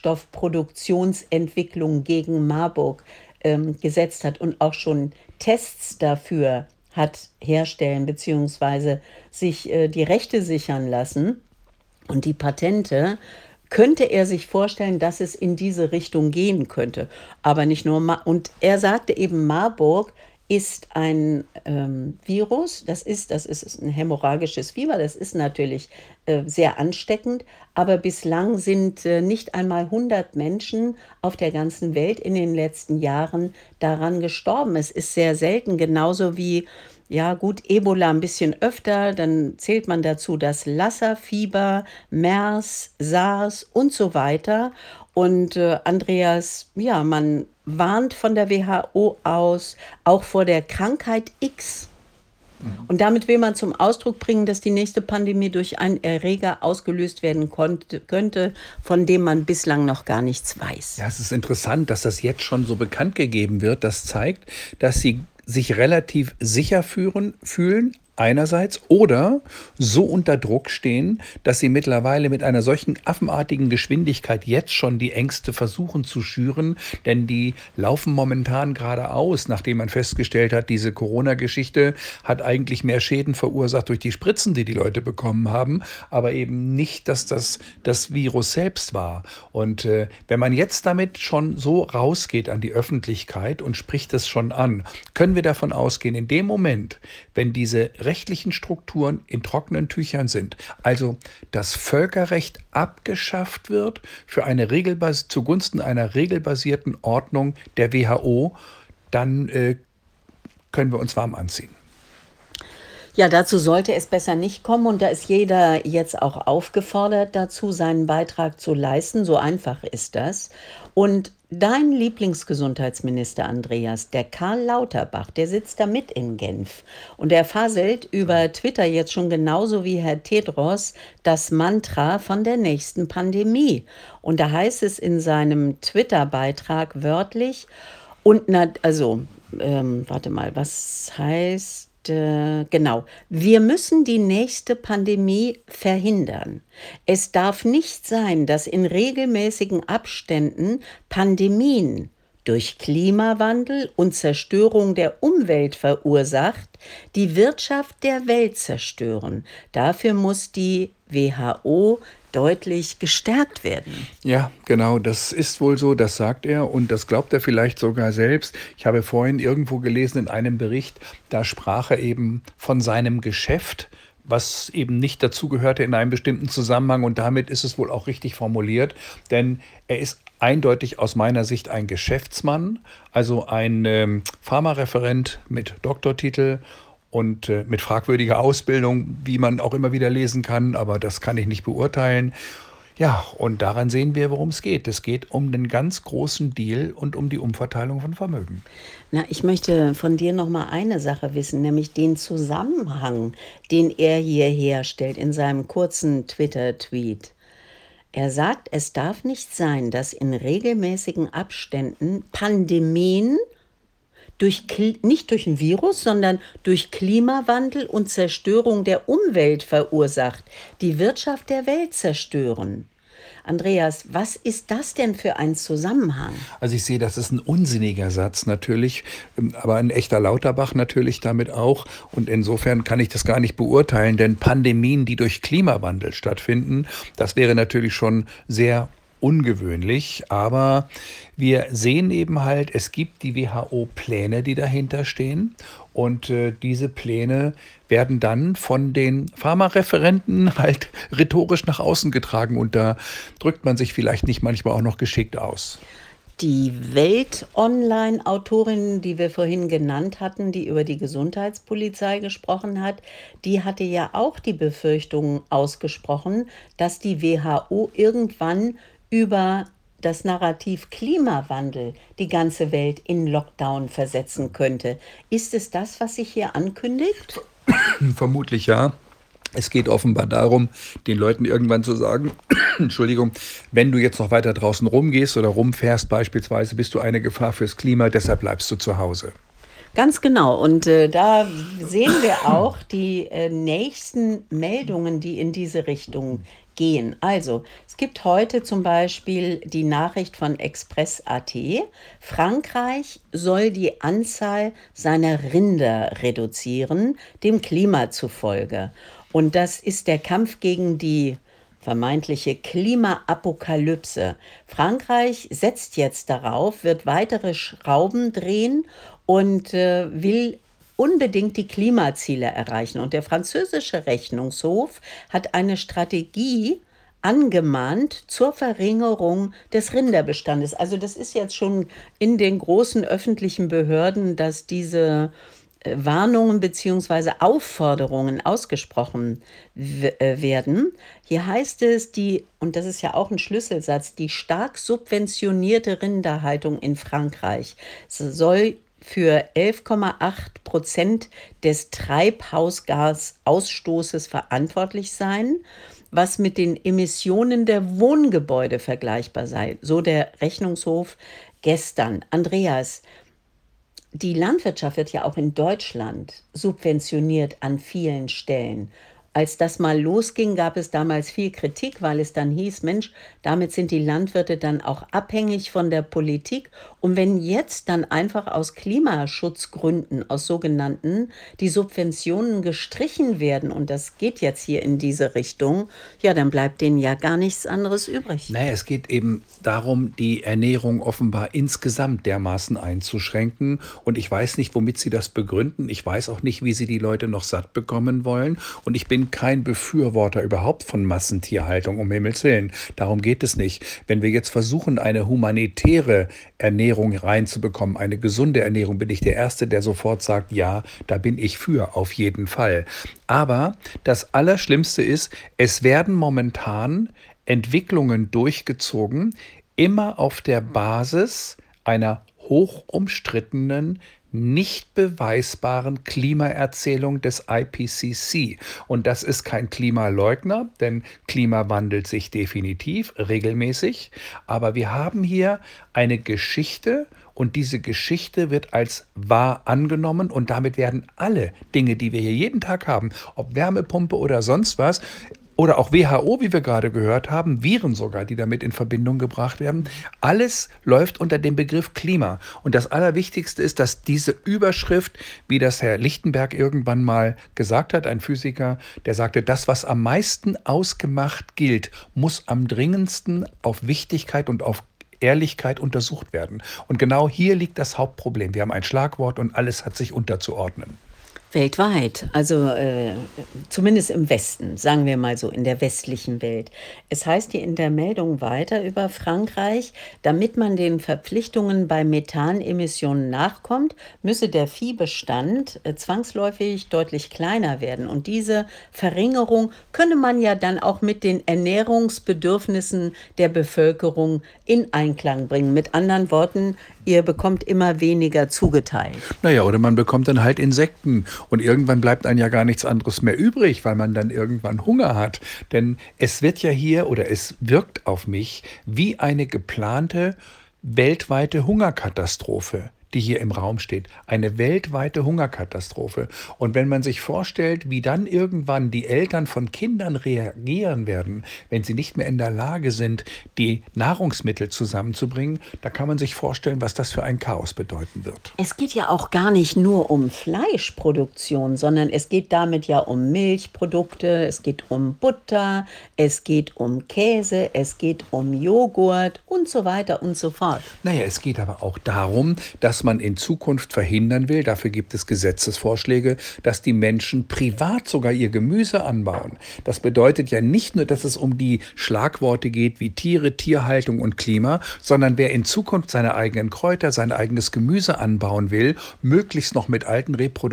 Impfstoffproduktionsentwicklung gegen Marburg ähm, gesetzt hat und auch schon Tests dafür hat herstellen bzw. sich äh, die Rechte sichern lassen und die Patente, könnte er sich vorstellen, dass es in diese Richtung gehen könnte. Aber nicht nur, Ma und er sagte eben, Marburg ist ein ähm, Virus, das ist, das ist ein hämorrhagisches Fieber, das ist natürlich äh, sehr ansteckend, aber bislang sind äh, nicht einmal hundert Menschen auf der ganzen Welt in den letzten Jahren daran gestorben. Es ist sehr selten, genauso wie, ja gut, Ebola ein bisschen öfter, dann zählt man dazu das Lassa-Fieber, MERS, SARS und so weiter. Und äh, Andreas, ja, man warnt von der W H O aus, auch vor der Krankheit X. Und damit will man zum Ausdruck bringen, dass die nächste Pandemie durch einen Erreger ausgelöst werden konnte, könnte, von dem man bislang noch gar nichts weiß. Ja, es ist interessant, dass das jetzt schon so bekannt gegeben wird. Das zeigt, dass sie sich relativ sicher führen, fühlen, einerseits, oder so unter Druck stehen, dass sie mittlerweile mit einer solchen affenartigen Geschwindigkeit jetzt schon die Ängste versuchen zu schüren, denn die laufen momentan gerade aus, nachdem man festgestellt hat, diese Corona-Geschichte hat eigentlich mehr Schäden verursacht durch die Spritzen, die die Leute bekommen haben, aber eben nicht, dass das das Virus selbst war. Und äh, wenn man jetzt damit schon so rausgeht an die Öffentlichkeit und spricht es schon an, können wir davon ausgehen, in dem Moment, wenn diese rechtlichen Strukturen in trockenen Tüchern sind, also das Völkerrecht abgeschafft wird für eine regelbas- zugunsten einer regelbasierten Ordnung der W H O, dann äh, können wir uns warm anziehen. Ja, dazu sollte es besser nicht kommen und da ist jeder jetzt auch aufgefordert dazu, seinen Beitrag zu leisten. So einfach ist das. Und dein Lieblingsgesundheitsminister, Andreas, der Karl Lauterbach, der sitzt da mit in Genf und er faselt über Twitter jetzt schon genauso wie Herr Tedros das Mantra von der nächsten Pandemie. Und da heißt es in seinem Twitter-Beitrag wörtlich, und na, also, ähm, warte mal, was heißt, äh, genau, wir müssen die nächste Pandemie verhindern. Es darf nicht sein, dass in regelmäßigen Abständen Pandemien durch Klimawandel und Zerstörung der Umwelt verursacht, die Wirtschaft der Welt zerstören. Dafür muss die W H O deutlich gestärkt werden. Ja, genau, das ist wohl so, das sagt er und das glaubt er vielleicht sogar selbst. Ich habe vorhin irgendwo gelesen in einem Bericht, da sprach er eben von seinem Geschäft, was eben nicht dazugehörte in einem bestimmten Zusammenhang und damit ist es wohl auch richtig formuliert, denn er ist eindeutig aus meiner Sicht ein Geschäftsmann, also ein ähm, Pharmareferent mit Doktortitel und äh, mit fragwürdiger Ausbildung, wie man auch immer wieder lesen kann, aber das kann ich nicht beurteilen. Ja, und daran sehen wir, worum es geht. Es geht um den ganz großen Deal und um die Umverteilung von Vermögen. Na, ich möchte von dir noch mal eine Sache wissen, nämlich den Zusammenhang, den er hier herstellt in seinem kurzen Twitter-Tweet. Er sagt, es darf nicht sein, dass in regelmäßigen Abständen Pandemien durch, nicht durch ein Virus, sondern durch Klimawandel und Zerstörung der Umwelt verursacht, die Wirtschaft der Welt zerstören. Andreas, was ist das denn für ein Zusammenhang? Also ich sehe, das ist ein unsinniger Satz natürlich, aber ein echter Lauterbach natürlich damit auch. Und insofern kann ich das gar nicht beurteilen, denn Pandemien, die durch Klimawandel stattfinden, das wäre natürlich schon sehr ungewöhnlich, aber wir sehen eben halt, es gibt die W H O-Pläne, die dahinter stehen und äh, diese Pläne werden dann von den Pharmareferenten halt rhetorisch nach außen getragen und da drückt man sich vielleicht nicht manchmal auch noch geschickt aus. Die Welt-Online-Autorin, die wir vorhin genannt hatten, die über die Gesundheitspolizei gesprochen hat, die hatte ja auch die Befürchtung ausgesprochen, dass die W H O irgendwann über das Narrativ Klimawandel die ganze Welt in Lockdown versetzen könnte. Ist es das, was sich hier ankündigt? Vermutlich ja. Es geht offenbar darum, den Leuten irgendwann zu sagen, Entschuldigung, wenn du jetzt noch weiter draußen rumgehst oder rumfährst beispielsweise, bist du eine Gefahr fürs Klima, deshalb bleibst du zu Hause. Ganz genau. Und äh, da sehen wir auch die äh, nächsten Meldungen, die in diese Richtung gehen. Also, es gibt heute zum Beispiel die Nachricht von Express Punkt a t. Frankreich soll die Anzahl seiner Rinder reduzieren, dem Klima zufolge. Und das ist der Kampf gegen die vermeintliche Klimaapokalypse. Frankreich setzt jetzt darauf, wird weitere Schrauben drehen und äh, will unbedingt die Klimaziele erreichen. Und der französische Rechnungshof hat eine Strategie angemahnt zur Verringerung des Rinderbestandes. Also das ist jetzt schon in den großen öffentlichen Behörden, dass diese äh, Warnungen bzw. Aufforderungen ausgesprochen w- äh, werden. Hier heißt es, die, und das ist ja auch ein Schlüsselsatz, die stark subventionierte Rinderhaltung in Frankreich soll für elf Komma acht Prozent des Treibhausgasausstoßes verantwortlich sein, was mit den Emissionen der Wohngebäude vergleichbar sei, so der Rechnungshof gestern. Andreas, die Landwirtschaft wird ja auch in Deutschland subventioniert an vielen Stellen. Als das mal losging, gab es damals viel Kritik, weil es dann hieß, Mensch, damit sind die Landwirte dann auch abhängig von der Politik. Und wenn jetzt dann einfach aus Klimaschutzgründen, aus sogenannten, die Subventionen gestrichen werden, und das geht jetzt hier in diese Richtung, ja, dann bleibt denen ja gar nichts anderes übrig. Naja, es geht eben darum, die Ernährung offenbar insgesamt dermaßen einzuschränken. Und ich weiß nicht, womit Sie das begründen. Ich weiß auch nicht, wie Sie die Leute noch satt bekommen wollen. Und ich bin kein Befürworter überhaupt von Massentierhaltung, um Himmels Willen. Darum geht es nicht. Wenn wir jetzt versuchen, eine humanitäre Ernährung reinzubekommen, eine gesunde Ernährung, bin ich der Erste, der sofort sagt, ja, da bin ich für, auf jeden Fall. Aber das Allerschlimmste ist, es werden momentan Entwicklungen durchgezogen, immer auf der Basis einer hoch umstrittenen, nicht beweisbaren Klimaerzählung des I P C C. Und das ist kein Klimaleugner, denn Klima wandelt sich definitiv regelmäßig. Aber wir haben hier eine Geschichte und diese Geschichte wird als wahr angenommen und damit werden alle Dinge, die wir hier jeden Tag haben, ob Wärmepumpe oder sonst was, oder auch W H O, wie wir gerade gehört haben, Viren sogar, die damit in Verbindung gebracht werden. Alles läuft unter dem Begriff Klima. Und das Allerwichtigste ist, dass diese Überschrift, wie das Herr Lichtenberg irgendwann mal gesagt hat, ein Physiker, der sagte, das, was am meisten ausgemacht gilt, muss am dringendsten auf Wichtigkeit und auf Ehrlichkeit untersucht werden. Und genau hier liegt das Hauptproblem. Wir haben ein Schlagwort und alles hat sich unterzuordnen. Weltweit, also äh, zumindest im Westen, sagen wir mal so, in der westlichen Welt. Es heißt hier in der Meldung weiter über Frankreich, damit man den Verpflichtungen bei Methanemissionen nachkommt, müsse der Viehbestand äh, zwangsläufig deutlich kleiner werden. Und diese Verringerung könne man ja dann auch mit den Ernährungsbedürfnissen der Bevölkerung in Einklang bringen. Mit anderen Worten, ihr bekommt immer weniger zugeteilt. Naja, oder man bekommt dann halt Insekten und irgendwann bleibt einem ja gar nichts anderes mehr übrig, weil man dann irgendwann Hunger hat. Denn es wird ja hier oder es wirkt auf mich wie eine geplante weltweite Hungerkatastrophe, die hier im Raum steht. Eine weltweite Hungerkatastrophe. Und wenn man sich vorstellt, wie dann irgendwann die Eltern von Kindern reagieren werden, wenn sie nicht mehr in der Lage sind, die Nahrungsmittel zusammenzubringen, da kann man sich vorstellen, was das für ein Chaos bedeuten wird. Es geht ja auch gar nicht nur um Fleischproduktion, sondern es geht damit ja um Milchprodukte, es geht um Butter, es geht um Käse, es geht um Joghurt und so weiter und so fort. Naja, es geht aber auch darum, dass man in Zukunft verhindern will, dafür gibt es Gesetzesvorschläge, dass die Menschen privat sogar ihr Gemüse anbauen. Das bedeutet ja nicht nur, dass es um die Schlagworte geht wie Tiere, Tierhaltung und Klima, sondern wer in Zukunft seine eigenen Kräuter, sein eigenes Gemüse anbauen will, möglichst noch mit alten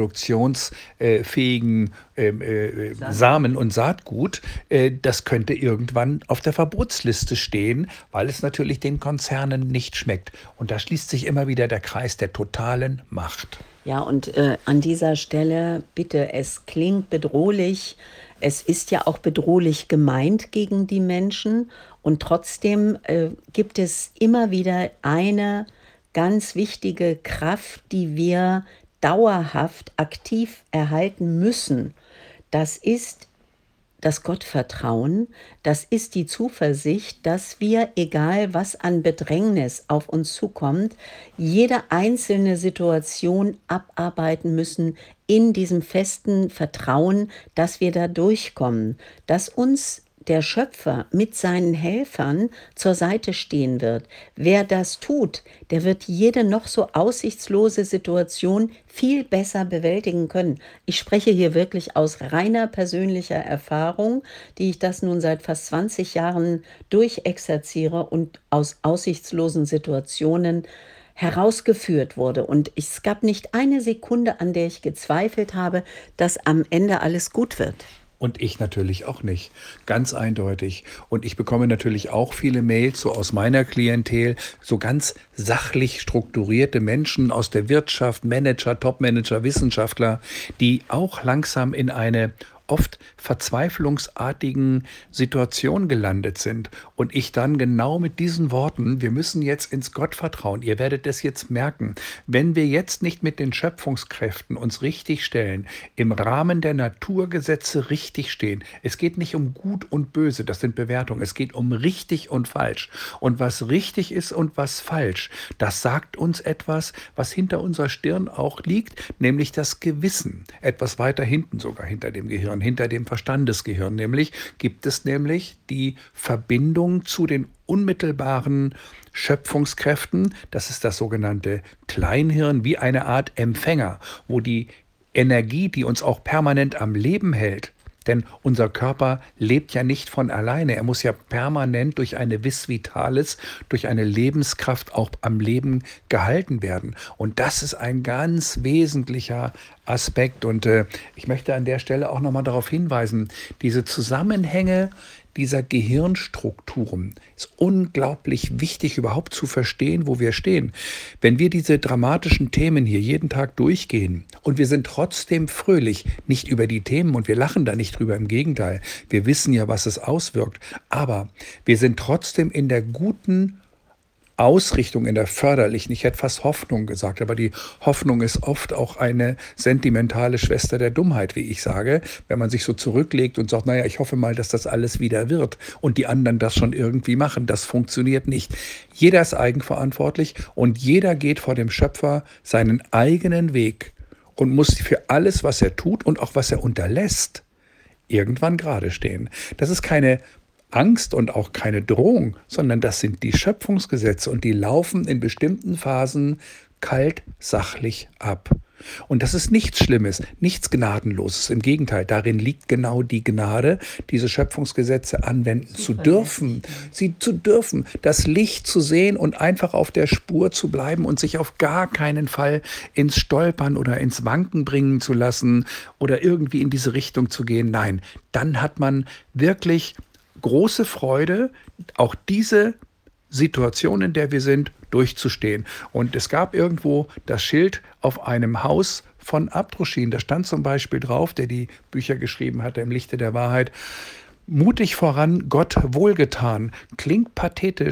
reproduktionsfähigen ähm, äh, Samen und Saatgut, äh, das könnte irgendwann auf der Verbotsliste stehen, weil es natürlich den Konzernen nicht schmeckt. Und da schließt sich immer wieder der Kreis der totalen Macht. Ja, und äh, an dieser Stelle bitte, es klingt bedrohlich. Es ist ja auch bedrohlich gemeint gegen die Menschen. Und trotzdem äh, gibt es immer wieder eine ganz wichtige Kraft, die wir dauerhaft aktiv erhalten müssen. Das ist das Gottvertrauen, das ist die Zuversicht, dass wir, egal was an Bedrängnis auf uns zukommt, jede einzelne Situation abarbeiten müssen in diesem festen Vertrauen, dass wir da durchkommen, dass uns der Schöpfer mit seinen Helfern zur Seite stehen wird. Wer das tut, der wird jede noch so aussichtslose Situation viel besser bewältigen können. Ich spreche hier wirklich aus reiner persönlicher Erfahrung, die ich das nun seit fast zwanzig Jahren durchexerziere und aus aussichtslosen Situationen herausgeführt wurde. Und es gab nicht eine Sekunde, an der ich gezweifelt habe, dass am Ende alles gut wird. Und ich natürlich auch nicht. Ganz eindeutig. Und ich bekomme natürlich auch viele Mails so aus meiner Klientel, so ganz sachlich strukturierte Menschen aus der Wirtschaft, Manager, Topmanager, Wissenschaftler, die auch langsam in eine oft verzweiflungsartigen Situation gelandet sind. Und ich dann genau mit diesen Worten, wir müssen jetzt ins Gottvertrauen, ihr werdet es jetzt merken, wenn wir jetzt nicht mit den Schöpfungskräften uns richtig stellen, im Rahmen der Naturgesetze richtig stehen, es geht nicht um Gut und Böse, das sind Bewertungen, es geht um richtig und falsch. Und was richtig ist und was falsch, das sagt uns etwas, was hinter unserer Stirn auch liegt, nämlich das Gewissen. Etwas weiter hinten sogar, hinter dem Gehirn, hinter dem Verstandesgehirn. Nämlich gibt es nämlich die Verbindung zu den unmittelbaren Schöpfungskräften. Das ist das sogenannte Kleinhirn, wie eine Art Empfänger, wo die Energie, die uns auch permanent am Leben hält, denn unser Körper lebt ja nicht von alleine. Er muss ja permanent durch eine Vis Vitalis, durch eine Lebenskraft auch am Leben gehalten werden. Und das ist ein ganz wesentlicher Aspekt. Und äh, ich möchte an der Stelle auch nochmal darauf hinweisen, diese Zusammenhänge dieser Gehirnstrukturen ist unglaublich wichtig, überhaupt zu verstehen, wo wir stehen. Wenn wir diese dramatischen Themen hier jeden Tag durchgehen und wir sind trotzdem fröhlich, nicht über die Themen und wir lachen da nicht drüber, im Gegenteil, wir wissen ja, was es auswirkt, aber wir sind trotzdem in der guten Ausrichtung, in der förderlichen, ich hätte fast Hoffnung gesagt, aber die Hoffnung ist oft auch eine sentimentale Schwester der Dummheit, wie ich sage, wenn man sich so zurücklegt und sagt, naja, ich hoffe mal, dass das alles wieder wird und die anderen das schon irgendwie machen. Das funktioniert nicht. Jeder ist eigenverantwortlich und jeder geht vor dem Schöpfer seinen eigenen Weg und muss für alles, was er tut und auch was er unterlässt, irgendwann gerade stehen. Das ist keine Angst und auch keine Drohung, sondern das sind die Schöpfungsgesetze und die laufen in bestimmten Phasen kalt, sachlich ab. Und das ist nichts Schlimmes, nichts Gnadenloses. Im Gegenteil, darin liegt genau die Gnade, diese Schöpfungsgesetze anwenden zu dürfen, sie zu dürfen, das Licht zu sehen und einfach auf der Spur zu bleiben und sich auf gar keinen Fall ins Stolpern oder ins Wanken bringen zu lassen oder irgendwie in diese Richtung zu gehen. Nein, dann hat man wirklich große Freude, auch diese Situation, in der wir sind, durchzustehen. Und es gab irgendwo das Schild auf einem Haus von Abdruschin. Da stand zum Beispiel drauf, der die Bücher geschrieben hatte, im Lichte der Wahrheit, mutig voran, Gott wohlgetan. Klingt pathetisch,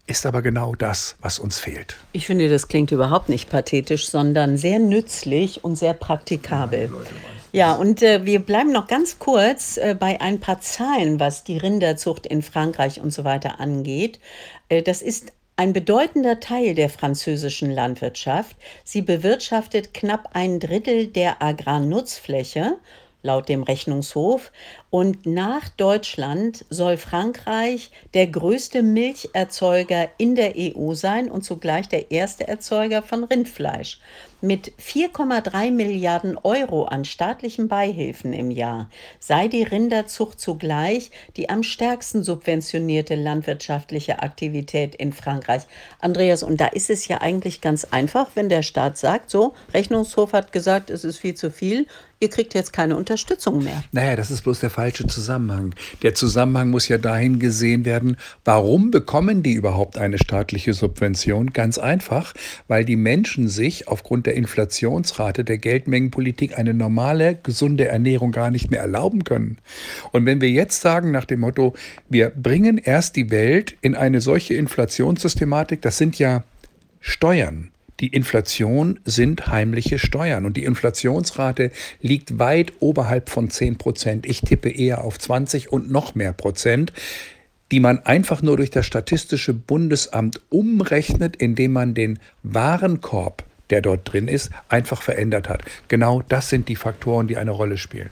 ist aber genau das, was uns fehlt. Ich finde, das klingt überhaupt nicht pathetisch, sondern sehr nützlich und sehr praktikabel. Ja, und äh, wir bleiben noch ganz kurz äh, bei ein paar Zahlen, was die Rinderzucht in Frankreich und so weiter angeht. Äh, das ist ein bedeutender Teil der französischen Landwirtschaft. Sie bewirtschaftet knapp ein Drittel der Agrarnutzfläche, laut dem Rechnungshof. Und nach Deutschland soll Frankreich der größte Milcherzeuger in der E U sein und zugleich der erste Erzeuger von Rindfleisch. Mit vier Komma drei Milliarden Euro an staatlichen Beihilfen im Jahr sei die Rinderzucht zugleich die am stärksten subventionierte landwirtschaftliche Aktivität in Frankreich. Andreas, und da ist es ja eigentlich ganz einfach, wenn der Staat sagt, so, Rechnungshof hat gesagt, es ist viel zu viel, ihr kriegt jetzt keine Unterstützung mehr. Naja, das ist bloß der falsche Zusammenhang. Der Zusammenhang muss ja dahin gesehen werden, warum bekommen die überhaupt eine staatliche Subvention? Ganz einfach, weil die Menschen sich aufgrund der Inflationsrate der Geldmengenpolitik eine normale, gesunde Ernährung gar nicht mehr erlauben können. Und wenn wir jetzt sagen nach dem Motto, wir bringen erst die Welt in eine solche Inflationssystematik, das sind ja Steuern. Die Inflation sind heimliche Steuern und die Inflationsrate liegt weit oberhalb von zehn Prozent. Ich tippe eher auf zwanzig und noch mehr Prozent, die man einfach nur durch das Statistische Bundesamt umrechnet, indem man den Warenkorb, der dort drin ist, einfach verändert hat. Genau das sind die Faktoren, die eine Rolle spielen.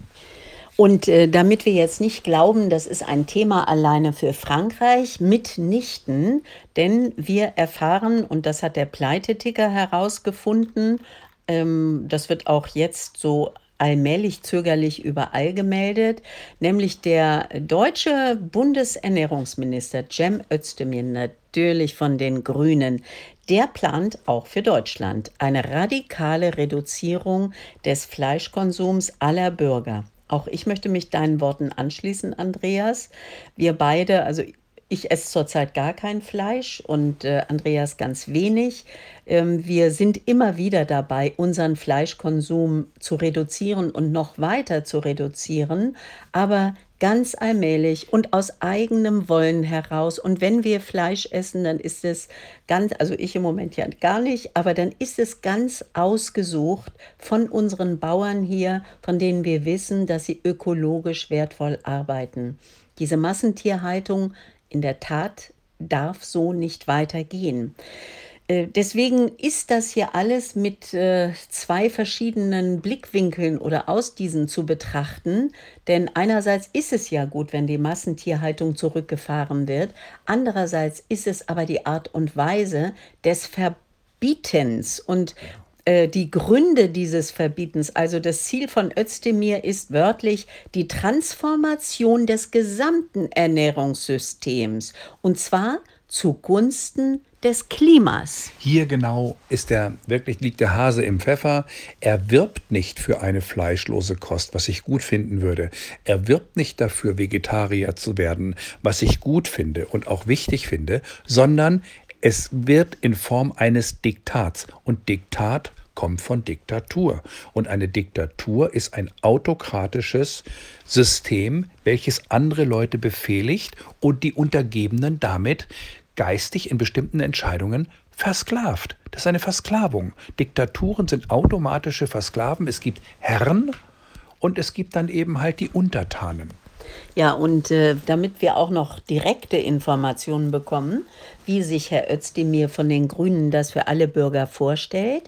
Und äh, damit wir jetzt nicht glauben, das ist ein Thema alleine für Frankreich, mitnichten, denn wir erfahren, und das hat der Pleiteticker herausgefunden, ähm, das wird auch jetzt so allmählich zögerlich überall gemeldet, nämlich der deutsche Bundesernährungsminister Cem Özdemir, natürlich von den Grünen, der plant auch für Deutschland eine radikale Reduzierung des Fleischkonsums aller Bürger. Auch ich möchte mich deinen Worten anschließen, Andreas. Wir beide, also ich esse zurzeit gar kein Fleisch und äh, Andreas ganz wenig. Ähm, wir sind immer wieder dabei, unseren Fleischkonsum zu reduzieren und noch weiter zu reduzieren, aber ganz allmählich und aus eigenem Wollen heraus. Und wenn wir Fleisch essen, dann ist es ganz, also ich im Moment ja gar nicht, aber dann ist es ganz ausgesucht von unseren Bauern hier, von denen wir wissen, dass sie ökologisch wertvoll arbeiten. Diese Massentierhaltung in der Tat darf so nicht weitergehen. Äh, Deswegen ist das hier alles mit äh, zwei verschiedenen Blickwinkeln oder aus diesen zu betrachten. Denn einerseits ist es ja gut, wenn die Massentierhaltung zurückgefahren wird. Andererseits ist es aber die Art und Weise des Verbietens und äh, die Gründe dieses Verbietens. Also das Ziel von Özdemir ist wörtlich die Transformation des gesamten Ernährungssystems. Und zwar zugunsten des Klimas. Hier genau ist der, wirklich liegt der Hase im Pfeffer. Er wirbt nicht für eine fleischlose Kost, was ich gut finden würde. Er wirbt nicht dafür, Vegetarier zu werden, was ich gut finde und auch wichtig finde, sondern es wird in Form eines Diktats. Und Diktat kommt von Diktatur. Und eine Diktatur ist ein autokratisches System, welches andere Leute befehligt und die Untergebenen damit geistig in bestimmten Entscheidungen versklavt. Das ist eine Versklavung. Diktaturen sind automatische Versklaven. Es gibt Herren und es gibt dann eben halt die Untertanen. Ja, und äh, damit wir auch noch direkte Informationen bekommen, wie sich Herr Özdemir von den Grünen das für alle Bürger vorstellt.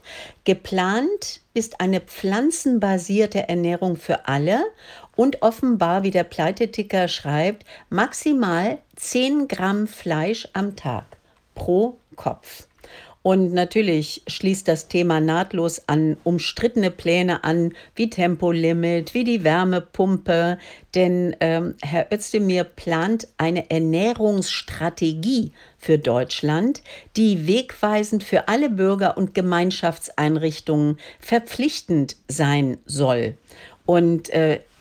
Geplant ist eine pflanzenbasierte Ernährung für alle und offenbar, wie der Pleiteticker schreibt, maximal zehn Gramm Fleisch am Tag pro Kopf. Und natürlich schließt das Thema nahtlos an umstrittene Pläne an, wie Tempolimit, wie die Wärmepumpe. Denn ähm, Herr Özdemir plant eine Ernährungsstrategie für Deutschland, die wegweisend für alle Bürger und Gemeinschaftseinrichtungen verpflichtend sein soll. Und äh,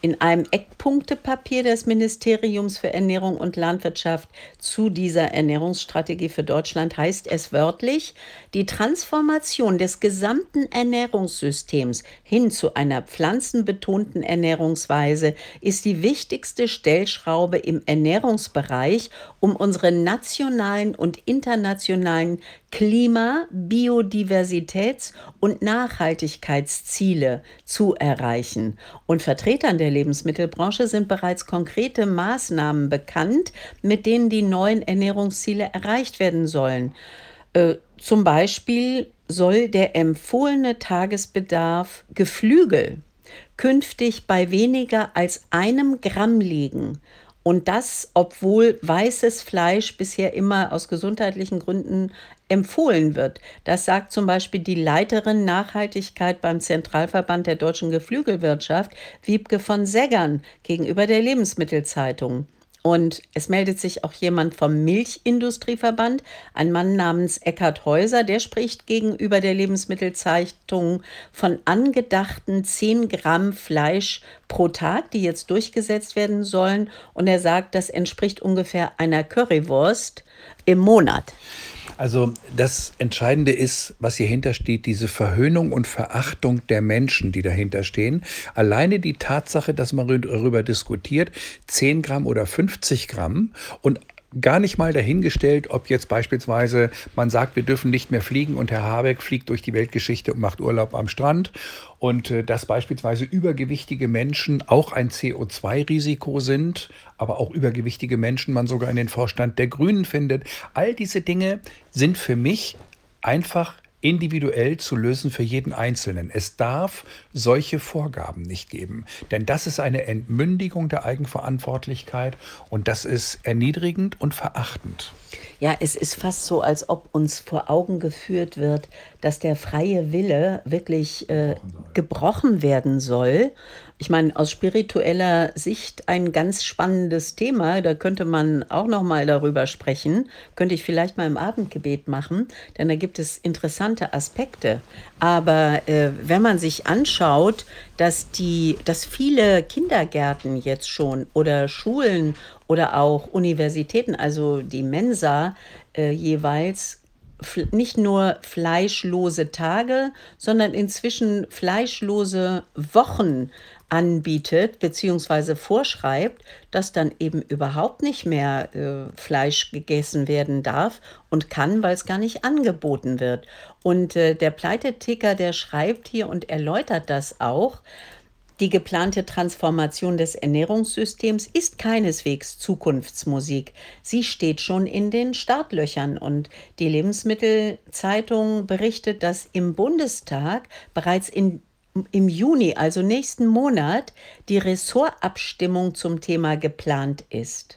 In einem Eckpunktepapier des Ministeriums für Ernährung und Landwirtschaft zu dieser Ernährungsstrategie für Deutschland heißt es wörtlich: Die Transformation des gesamten Ernährungssystems hin zu einer pflanzenbetonten Ernährungsweise ist die wichtigste Stellschraube im Ernährungsbereich, um unsere nationalen und internationalen Klima-, Biodiversitäts- und Nachhaltigkeitsziele zu erreichen. Und Vertretern der Lebensmittelbranche sind bereits konkrete Maßnahmen bekannt, mit denen die neuen Ernährungsziele erreicht werden sollen. Äh, zum Beispiel soll der empfohlene Tagesbedarf Geflügel künftig bei weniger als einem Gramm liegen. Und das, obwohl weißes Fleisch bisher immer aus gesundheitlichen Gründen empfohlen wird. Das sagt zum Beispiel die Leiterin Nachhaltigkeit beim Zentralverband der deutschen Geflügelwirtschaft, Wiebke von Seggern, gegenüber der Lebensmittelzeitung. Und es meldet sich auch jemand vom Milchindustrieverband, ein Mann namens Eckhard Häuser, der spricht gegenüber der Lebensmittelzeitung von angedachten zehn Gramm Fleisch pro Tag, die jetzt durchgesetzt werden sollen. Und er sagt, das entspricht ungefähr einer Currywurst im Monat. Also das Entscheidende ist, was hier hintersteht, diese Verhöhnung und Verachtung der Menschen, die dahinter stehen. Alleine die Tatsache, dass man darüber diskutiert, zehn Gramm oder fünfzig Gramm, und gar nicht mal dahingestellt, ob jetzt beispielsweise man sagt, wir dürfen nicht mehr fliegen und Herr Habeck fliegt durch die Weltgeschichte und macht Urlaub am Strand, und äh, dass beispielsweise übergewichtige Menschen auch ein C O zwei Risiko sind, aber auch übergewichtige Menschen man sogar in den Vorstand der Grünen findet. All diese Dinge sind für mich einfach individuell zu lösen für jeden Einzelnen. Es darf solche Vorgaben nicht geben, denn das ist eine Entmündigung der Eigenverantwortlichkeit und das ist erniedrigend und verachtend. Ja, es ist fast so, als ob uns vor Augen geführt wird, dass der freie Wille wirklich äh, gebrochen werden soll. Ich meine, aus spiritueller Sicht ein ganz spannendes Thema. Da könnte man auch noch mal darüber sprechen. Könnte ich vielleicht mal im Abendgebet machen, denn da gibt es interessante Aspekte. Aber äh, wenn man sich anschaut, dass die, dass viele Kindergärten jetzt schon oder Schulen oder auch Universitäten, also die Mensa, äh, jeweils fl- nicht nur fleischlose Tage, sondern inzwischen fleischlose Wochen anbietet beziehungsweise vorschreibt, dass dann eben überhaupt nicht mehr äh, Fleisch gegessen werden darf und kann, weil es gar nicht angeboten wird. Und äh, der Pleiteticker, der schreibt hier und erläutert das auch: Die geplante Transformation des Ernährungssystems ist keineswegs Zukunftsmusik. Sie steht schon in den Startlöchern, und die Lebensmittelzeitung berichtet, dass im Bundestag bereits in, im Juni, also nächsten Monat, die Ressortabstimmung zum Thema geplant ist.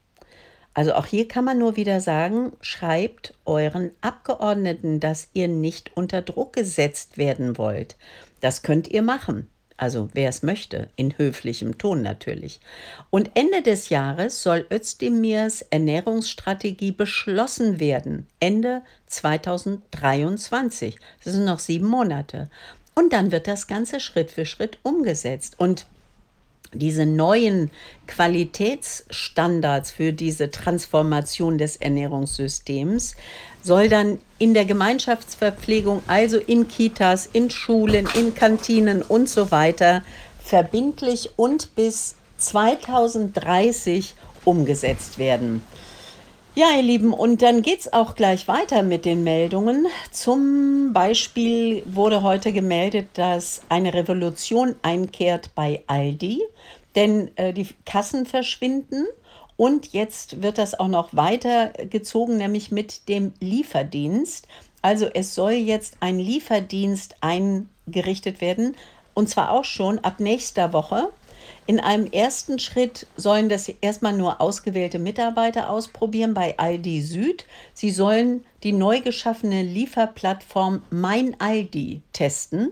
Also auch hier kann man nur wieder sagen, schreibt euren Abgeordneten, dass ihr nicht unter Druck gesetzt werden wollt. Das könnt ihr machen. Also wer es möchte, in höflichem Ton natürlich. Und Ende des Jahres soll Özdemirs Ernährungsstrategie beschlossen werden. Ende zweitausenddreiundzwanzig. Das sind noch sieben Monate. Und dann wird das Ganze Schritt für Schritt umgesetzt. Und diese neuen Qualitätsstandards für diese Transformation des Ernährungssystems soll dann in der Gemeinschaftsverpflegung, also in Kitas, in Schulen, in Kantinen und so weiter, verbindlich und bis zweitausenddreißig umgesetzt werden. Ja, ihr Lieben, und dann geht's auch gleich weiter mit den Meldungen. Zum Beispiel wurde heute gemeldet, dass eine Revolution einkehrt bei Aldi, denn äh, die Kassen verschwinden, und jetzt wird das auch noch weitergezogen, nämlich mit dem Lieferdienst. Also es soll jetzt ein Lieferdienst eingerichtet werden, und zwar auch schon ab nächster Woche. In einem ersten Schritt sollen das erstmal nur ausgewählte Mitarbeiter ausprobieren bei Aldi Süd. Sie sollen die neu geschaffene Lieferplattform Mein Aldi testen.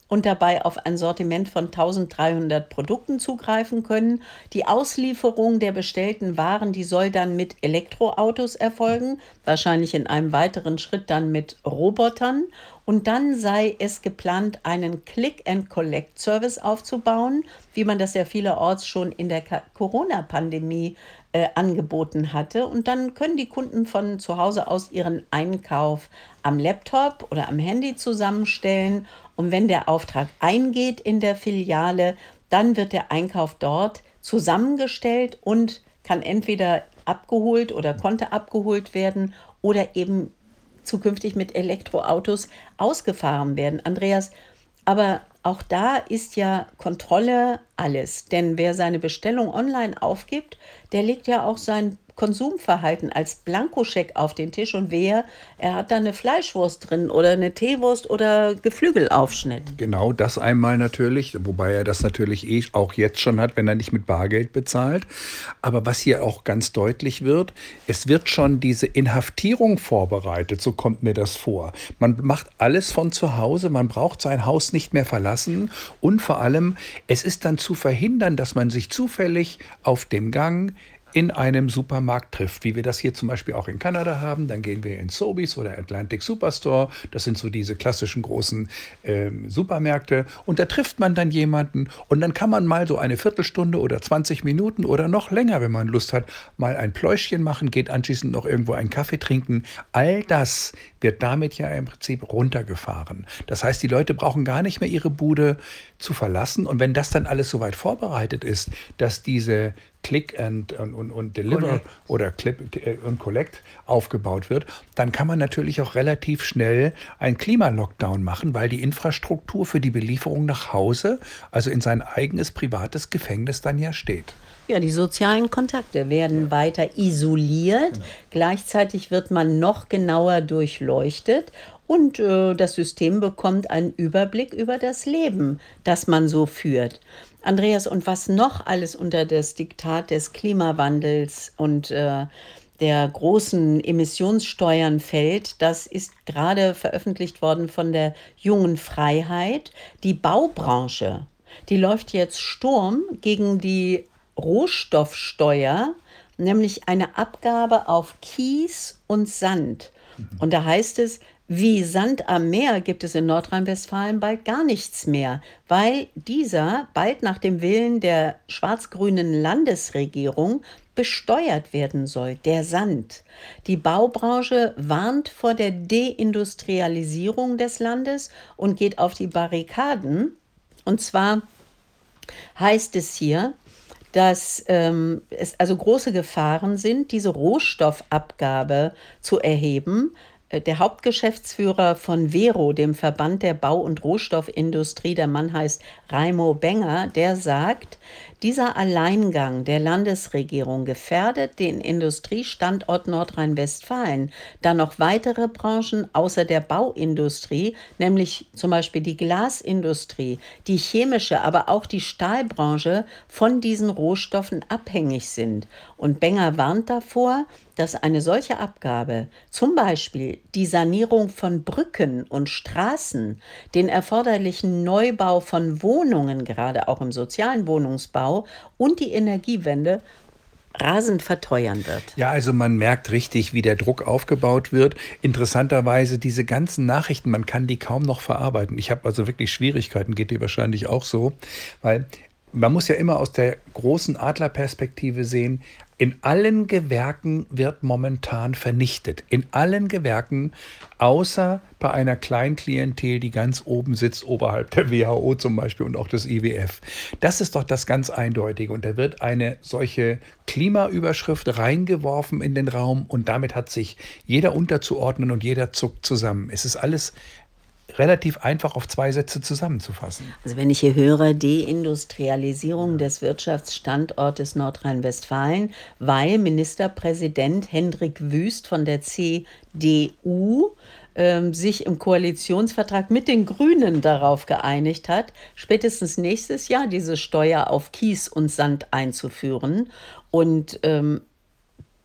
und dabei auf ein Sortiment von eintausenddreihundert Produkten zugreifen können. Die Auslieferung der bestellten Waren, die soll dann mit Elektroautos erfolgen, wahrscheinlich in einem weiteren Schritt dann mit Robotern. Und dann sei es geplant, einen Click-and-Collect-Service aufzubauen, wie man das ja vielerorts schon in der Ka- Corona-Pandemie äh, angeboten hatte. Und dann können die Kunden von zu Hause aus ihren Einkauf am Laptop oder am Handy zusammenstellen. Und wenn der Auftrag eingeht in der Filiale, dann wird der Einkauf dort zusammengestellt und kann entweder abgeholt oder konnte abgeholt werden oder eben zukünftig mit Elektroautos ausgefahren werden. Andreas, aber auch da ist ja Kontrolle alles. Denn wer seine Bestellung online aufgibt, der legt ja auch sein Konsumverhalten als Blankoscheck auf den Tisch und wer, er hat da eine Fleischwurst drin oder eine Teewurst oder Geflügelaufschnitt. Genau das einmal natürlich, wobei er das natürlich eh auch jetzt schon hat, wenn er nicht mit Bargeld bezahlt. Aber was hier auch ganz deutlich wird, es wird schon diese Inhaftierung vorbereitet, so kommt mir das vor. Man macht alles von zu Hause, man braucht sein Haus nicht mehr verlassen und vor allem, es ist dann zu verhindern, dass man sich zufällig auf dem Gang in einem Supermarkt trifft, wie wir das hier zum Beispiel auch in Kanada haben. Dann gehen wir in Sobeys oder Atlantic Superstore. Das sind so diese klassischen großen ähm, Supermärkte. Und da trifft man dann jemanden und dann kann man mal so eine Viertelstunde oder zwanzig Minuten oder noch länger, wenn man Lust hat, mal ein Pläuschchen machen, geht anschließend noch irgendwo einen Kaffee trinken. All das wird damit ja im Prinzip runtergefahren. Das heißt, die Leute brauchen gar nicht mehr ihre Bude zu verlassen. Und wenn das dann alles soweit vorbereitet ist, dass diese Click and, und, und, und Deliver Collect. oder Click und Collect aufgebaut wird, dann kann man natürlich auch relativ schnell einen Klimalockdown machen, weil die Infrastruktur für die Belieferung nach Hause, also in sein eigenes privates Gefängnis dann ja steht. Ja, die sozialen Kontakte werden weiter isoliert. Gleichzeitig wird man noch genauer durchleuchtet und äh, das System bekommt einen Überblick über das Leben, das man so führt. Andreas, und was noch alles unter das Diktat des Klimawandels und äh, der großen Emissionssteuern fällt, das ist gerade veröffentlicht worden von der Jungen Freiheit. Die Baubranche, die läuft jetzt Sturm gegen die Rohstoffsteuer, nämlich eine Abgabe auf Kies und Sand. Und da heißt es, wie Sand am Meer gibt es in Nordrhein-Westfalen bald gar nichts mehr, weil dieser bald nach dem Willen der schwarz-grünen Landesregierung besteuert werden soll, der Sand. Die Baubranche warnt vor der Deindustrialisierung des Landes und geht auf die Barrikaden. Und zwar heißt es hier, dass ähm, es also große Gefahren sind, diese Rohstoffabgabe zu erheben. Äh, Der Hauptgeschäftsführer von Vero, dem Verband der Bau- und Rohstoffindustrie, der Mann heißt Raimo Benger, der sagt, dieser Alleingang der Landesregierung gefährdet den Industriestandort Nordrhein-Westfalen, da noch weitere Branchen außer der Bauindustrie, nämlich zum Beispiel die Glasindustrie, die chemische, aber auch die Stahlbranche von diesen Rohstoffen abhängig sind. Und Benger warnt davor, dass eine solche Abgabe, zum Beispiel die Sanierung von Brücken und Straßen, den erforderlichen Neubau von Wohnungen, gerade auch im sozialen Wohnungsbau, und die Energiewende rasend verteuern wird. Ja, also man merkt richtig, wie der Druck aufgebaut wird. Interessanterweise diese ganzen Nachrichten, man kann die kaum noch verarbeiten. Ich habe also wirklich Schwierigkeiten, geht dir wahrscheinlich auch so, weil man muss ja immer aus der großen Adlerperspektive sehen, in allen Gewerken wird momentan vernichtet. In allen Gewerken, außer bei einer Kleinklientel, die ganz oben sitzt, oberhalb der W H O zum Beispiel und auch des I W F. Das ist doch das ganz Eindeutige. Und da wird eine solche Klimaüberschrift reingeworfen in den Raum und damit hat sich jeder unterzuordnen und jeder zuckt zusammen. Es ist alles relativ einfach auf zwei Sätze zusammenzufassen. Also wenn ich hier höre, Deindustrialisierung des Wirtschaftsstandortes Nordrhein-Westfalen, weil Ministerpräsident Hendrik Wüst von der C D U ähm, sich im Koalitionsvertrag mit den Grünen darauf geeinigt hat, spätestens nächstes Jahr diese Steuer auf Kies und Sand einzuführen. Und ähm,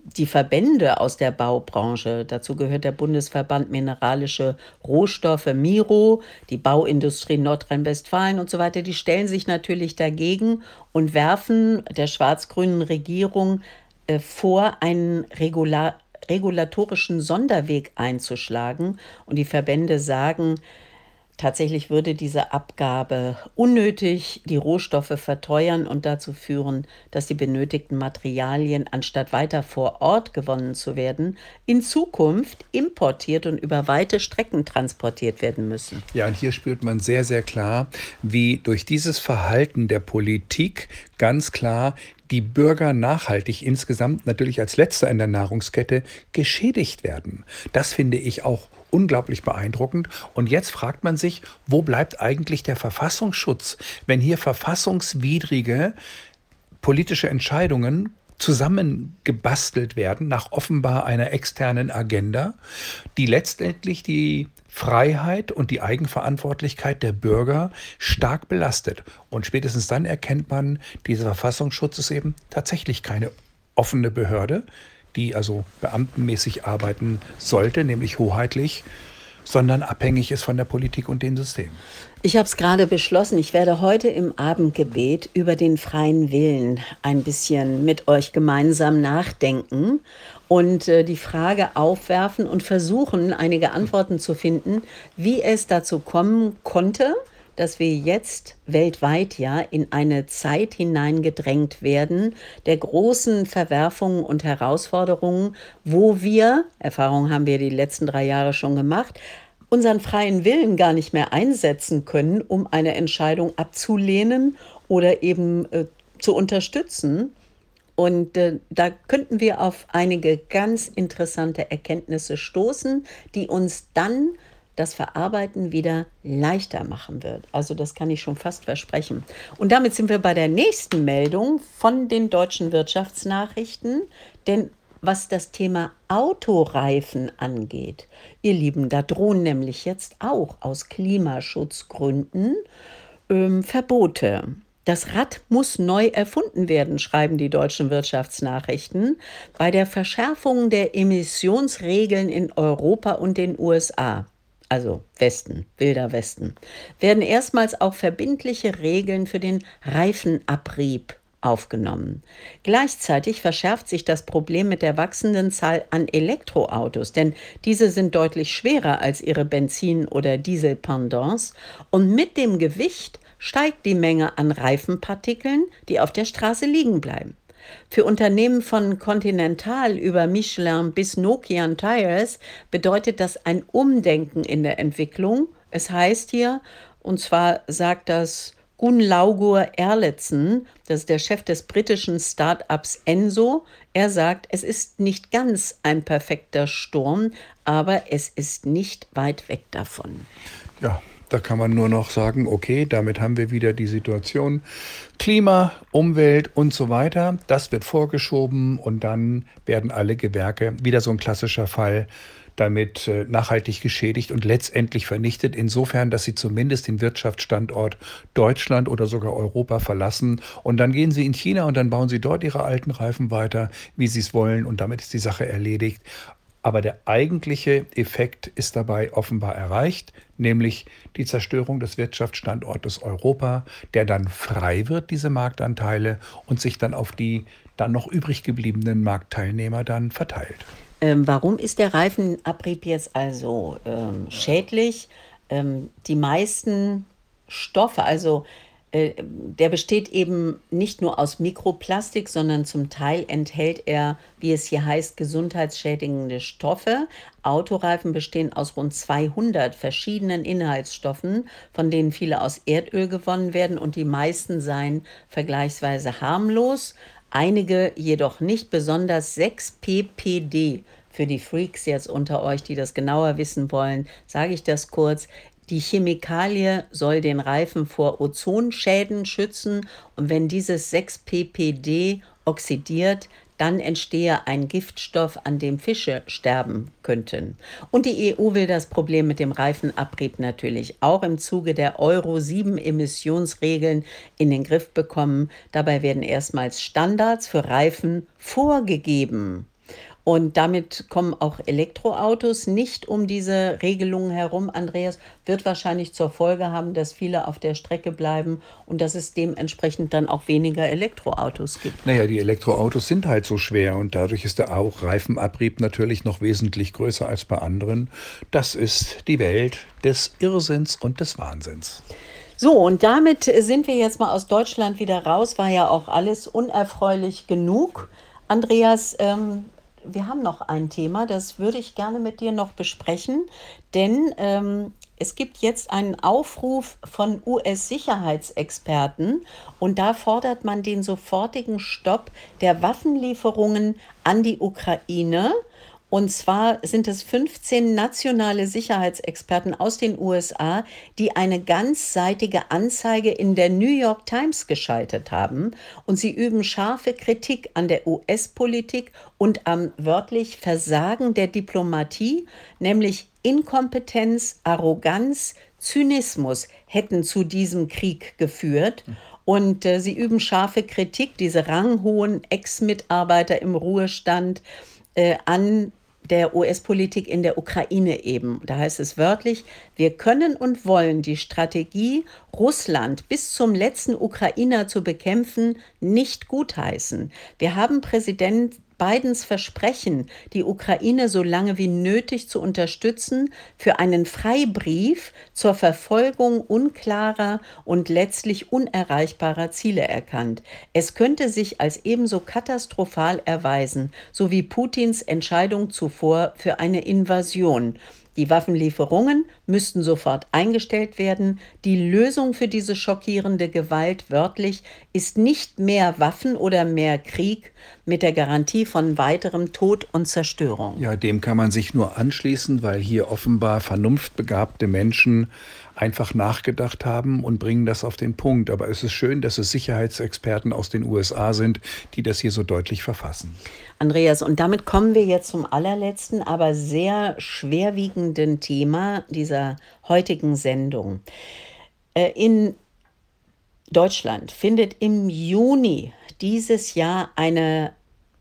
die Verbände aus der Baubranche, dazu gehört der Bundesverband Mineralische Rohstoffe Miro, die Bauindustrie Nordrhein-Westfalen und so weiter, die stellen sich natürlich dagegen und werfen der schwarz-grünen Regierung äh, vor, einen Regula regulatorischen Sonderweg einzuschlagen. Und die Verbände sagen, tatsächlich würde diese Abgabe unnötig die Rohstoffe verteuern und dazu führen, dass die benötigten Materialien, anstatt weiter vor Ort gewonnen zu werden, in Zukunft importiert und über weite Strecken transportiert werden müssen. Ja, und hier spürt man sehr, sehr klar, wie durch dieses Verhalten der Politik ganz klar die Bürger nachhaltig insgesamt natürlich als Letzter in der Nahrungskette geschädigt werden. Das finde ich auch unglaublich beeindruckend. Und jetzt fragt man sich, wo bleibt eigentlich der Verfassungsschutz, wenn hier verfassungswidrige politische Entscheidungen zusammengebastelt werden nach offenbar einer externen Agenda, die letztendlich die Freiheit und die Eigenverantwortlichkeit der Bürger stark belastet. Und spätestens dann erkennt man, dieser Verfassungsschutz ist eben tatsächlich keine offene Behörde, die also beamtenmäßig arbeiten sollte, nämlich hoheitlich, sondern abhängig ist von der Politik und dem System. Ich habe es gerade beschlossen, ich werde heute im Abendgebet über den freien Willen ein bisschen mit euch gemeinsam nachdenken und äh, die Frage aufwerfen und versuchen, einige Antworten zu finden, wie es dazu kommen konnte, dass wir jetzt weltweit ja in eine Zeit hineingedrängt werden der großen Verwerfungen und Herausforderungen, wo wir, Erfahrung haben wir die letzten drei Jahre schon gemacht, unseren freien Willen gar nicht mehr einsetzen können, um eine Entscheidung abzulehnen oder eben äh, zu unterstützen. Und äh, da könnten wir auf einige ganz interessante Erkenntnisse stoßen, die uns dann das Verarbeiten wieder leichter machen wird. Also das kann ich schon fast versprechen. Und damit sind wir bei der nächsten Meldung von den deutschen Wirtschaftsnachrichten. Denn was das Thema Autoreifen angeht, ihr Lieben, da drohen nämlich jetzt auch aus Klimaschutzgründen ähm, Verbote. Das Rad muss neu erfunden werden, schreiben die deutschen Wirtschaftsnachrichten, bei der Verschärfung der Emissionsregeln in Europa und den U S A. Also Westen, wilder Westen, werden erstmals auch verbindliche Regeln für den Reifenabrieb aufgenommen. Gleichzeitig verschärft sich das Problem mit der wachsenden Zahl an Elektroautos, denn diese sind deutlich schwerer als ihre Benzin- oder Dieselpendants und mit dem Gewicht steigt die Menge an Reifenpartikeln, die auf der Straße liegen bleiben. Für Unternehmen von Continental über Michelin bis Nokian Tires bedeutet das ein Umdenken in der Entwicklung. Es heißt hier, und zwar sagt das Gunnlaugur Erletsen, das ist der Chef des britischen Start-ups Enso, er sagt, es ist nicht ganz ein perfekter Sturm, aber es ist nicht weit weg davon. Ja, da kann man nur noch sagen, okay, damit haben wir wieder die Situation Klima, Umwelt und so weiter. Das wird vorgeschoben und dann werden alle Gewerke, wieder so ein klassischer Fall, damit äh, nachhaltig geschädigt und letztendlich vernichtet, insofern, dass sie zumindest den Wirtschaftsstandort Deutschland oder sogar Europa verlassen. Und dann gehen sie in China und dann bauen sie dort ihre alten Reifen weiter, wie sie es wollen. Und damit ist die Sache erledigt. Aber der eigentliche Effekt ist dabei offenbar erreicht, nämlich die Zerstörung des Wirtschaftsstandortes Europa, der dann frei wird, diese Marktanteile, und sich dann auf die dann noch übrig gebliebenen Marktteilnehmer dann verteilt. Ähm, warum ist der Reifenabrieb jetzt also ähm, schädlich? Ähm, die meisten Stoffe, also äh, der besteht eben nicht nur aus Mikroplastik, sondern zum Teil enthält er, wie es hier heißt, gesundheitsschädigende Stoffe. Autoreifen bestehen aus rund zweihundert verschiedenen Inhaltsstoffen, von denen viele aus Erdöl gewonnen werden und die meisten seien vergleichsweise harmlos. Einige jedoch nicht, besonders sechs P P D. Für die Freaks jetzt unter euch, die das genauer wissen wollen, sage ich das kurz. Die Chemikalie soll den Reifen vor Ozonschäden schützen und wenn dieses sechs P P D oxidiert, dann entstehe ein Giftstoff, an dem Fische sterben könnten. Und die E U will das Problem mit dem Reifenabrieb natürlich auch im Zuge der Euro sieben Emissionsregeln in den Griff bekommen. Dabei werden erstmals Standards für Reifen vorgegeben. Und damit kommen auch Elektroautos nicht um diese Regelungen herum. Andreas, wird wahrscheinlich zur Folge haben, dass viele auf der Strecke bleiben und dass es dementsprechend dann auch weniger Elektroautos gibt. Naja, die Elektroautos sind halt so schwer und dadurch ist der auch Reifenabrieb natürlich noch wesentlich größer als bei anderen. Das ist die Welt des Irrsinns und des Wahnsinns. So, und damit sind wir jetzt mal aus Deutschland wieder raus. War ja auch alles unerfreulich genug. Andreas, ähm, wir haben noch ein Thema, das würde ich gerne mit dir noch besprechen, denn ähm, es gibt jetzt einen Aufruf von U S-Sicherheitsexperten und da fordert man den sofortigen Stopp der Waffenlieferungen an die Ukraine. Und zwar sind es fünfzehn nationale Sicherheitsexperten aus den U S A, die eine ganzseitige Anzeige in der New York Times geschaltet haben. Und sie üben scharfe Kritik an der U S-Politik und am wörtlich Versagen der Diplomatie, nämlich Inkompetenz, Arroganz, Zynismus hätten zu diesem Krieg geführt. Und äh, sie üben scharfe Kritik, diese ranghohen Ex-Mitarbeiter im Ruhestand, äh, an der U S-Politik in der Ukraine eben. Da heißt es wörtlich, wir können und wollen die Strategie, Russland bis zum letzten Ukrainer zu bekämpfen, nicht gutheißen. Wir haben Präsident Bidens Versprechen, die Ukraine so lange wie nötig zu unterstützen, für einen Freibrief zur Verfolgung unklarer und letztlich unerreichbarer Ziele erkannt. Es könnte sich als ebenso katastrophal erweisen, so wie Putins Entscheidung zuvor für eine Invasion. Die Waffenlieferungen müssten sofort eingestellt werden. Die Lösung für diese schockierende Gewalt, wörtlich, ist nicht mehr Waffen oder mehr Krieg mit der Garantie von weiterem Tod und Zerstörung. Ja, dem kann man sich nur anschließen, weil hier offenbar vernunftbegabte Menschen einfach nachgedacht haben und bringen das auf den Punkt. Aber es ist schön, dass es Sicherheitsexperten aus den U S A sind, die das hier so deutlich verfassen. Andreas, und damit kommen wir jetzt zum allerletzten, aber sehr schwerwiegenden Thema dieser heutigen Sendung. Äh, in Deutschland findet im Juni dieses Jahr eine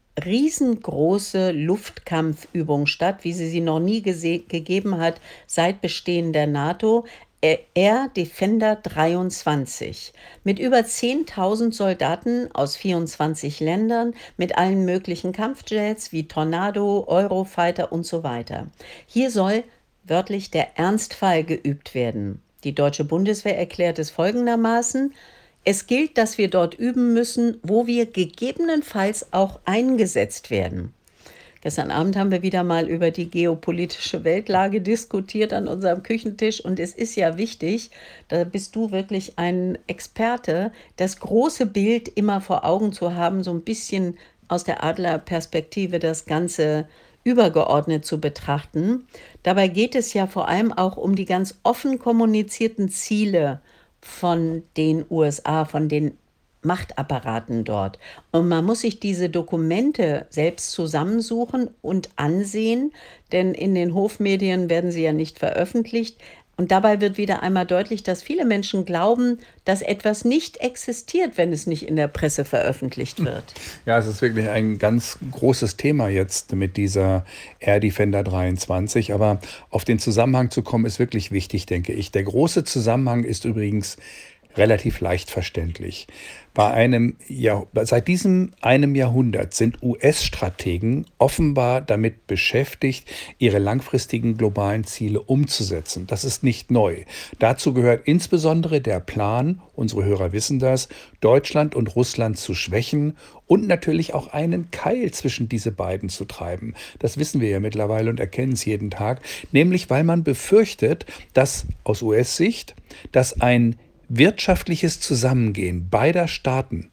riesengroße Luftkampfübung statt, wie sie sie noch nie gese- gegeben hat seit Bestehen der NATO. Air Defender dreiundzwanzig mit über zehntausend Soldaten aus vierundzwanzig Ländern, mit allen möglichen Kampfjets wie Tornado, Eurofighter und so weiter. Hier soll wörtlich der Ernstfall geübt werden. Die deutsche Bundeswehr erklärt es folgendermaßen: Es gilt, dass wir dort üben müssen, wo wir gegebenenfalls auch eingesetzt werden. Gestern Abend haben wir wieder mal über die geopolitische Weltlage diskutiert an unserem Küchentisch. Und es ist ja wichtig, da bist du wirklich ein Experte, das große Bild immer vor Augen zu haben, so ein bisschen aus der Adlerperspektive das Ganze übergeordnet zu betrachten. Dabei geht es ja vor allem auch um die ganz offen kommunizierten Ziele von den U S A, von den Machtapparaten dort. Und man muss sich diese Dokumente selbst zusammensuchen und ansehen, denn in den Hofmedien werden sie ja nicht veröffentlicht. Und dabei wird wieder einmal deutlich, dass viele Menschen glauben, dass etwas nicht existiert, wenn es nicht in der Presse veröffentlicht wird. Ja, es ist wirklich ein ganz großes Thema jetzt mit dieser Air Defender dreiundzwanzig. Aber auf den Zusammenhang zu kommen, ist wirklich wichtig, denke ich. Der große Zusammenhang ist übrigens relativ leicht verständlich. Bei einem Jahr, seit diesem einem Jahrhundert sind U S-Strategen offenbar damit beschäftigt, ihre langfristigen globalen Ziele umzusetzen. Das ist nicht neu. Dazu gehört insbesondere der Plan, unsere Hörer wissen das, Deutschland und Russland zu schwächen und natürlich auch einen Keil zwischen diese beiden zu treiben. Das wissen wir ja mittlerweile und erkennen es jeden Tag, nämlich weil man befürchtet, dass aus U S-Sicht, dass ein wirtschaftliches Zusammengehen beider Staaten,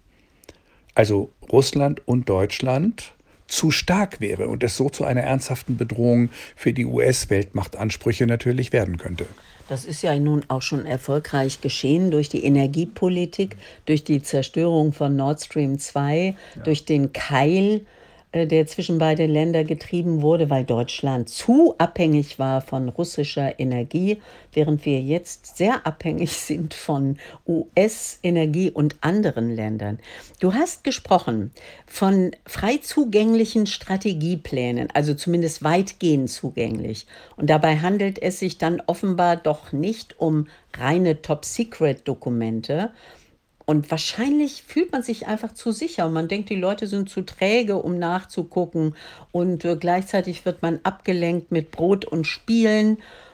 also Russland und Deutschland, zu stark wäre und es so zu einer ernsthaften Bedrohung für die U S-Weltmachtansprüche natürlich werden könnte. Das ist ja nun auch schon erfolgreich geschehen durch die Energiepolitik, durch die Zerstörung von Nord Stream zwei, ja. Durch den Keil äh, der zwischen beide Länder getrieben wurde, weil Deutschland zu abhängig war von russischer Energie, während wir jetzt sehr abhängig sind von U S-Energie und anderen Ländern. Du hast gesprochen von frei zugänglichen Strategieplänen, also zumindest weitgehend zugänglich. Und dabei handelt es sich dann offenbar doch nicht um reine Top-Secret-Dokumente. Und wahrscheinlich fühlt man sich einfach zu sicher und man denkt, die Leute sind zu träge, um nachzugucken. Und äh, gleichzeitig wird man abgelenkt mit Brot und Spielen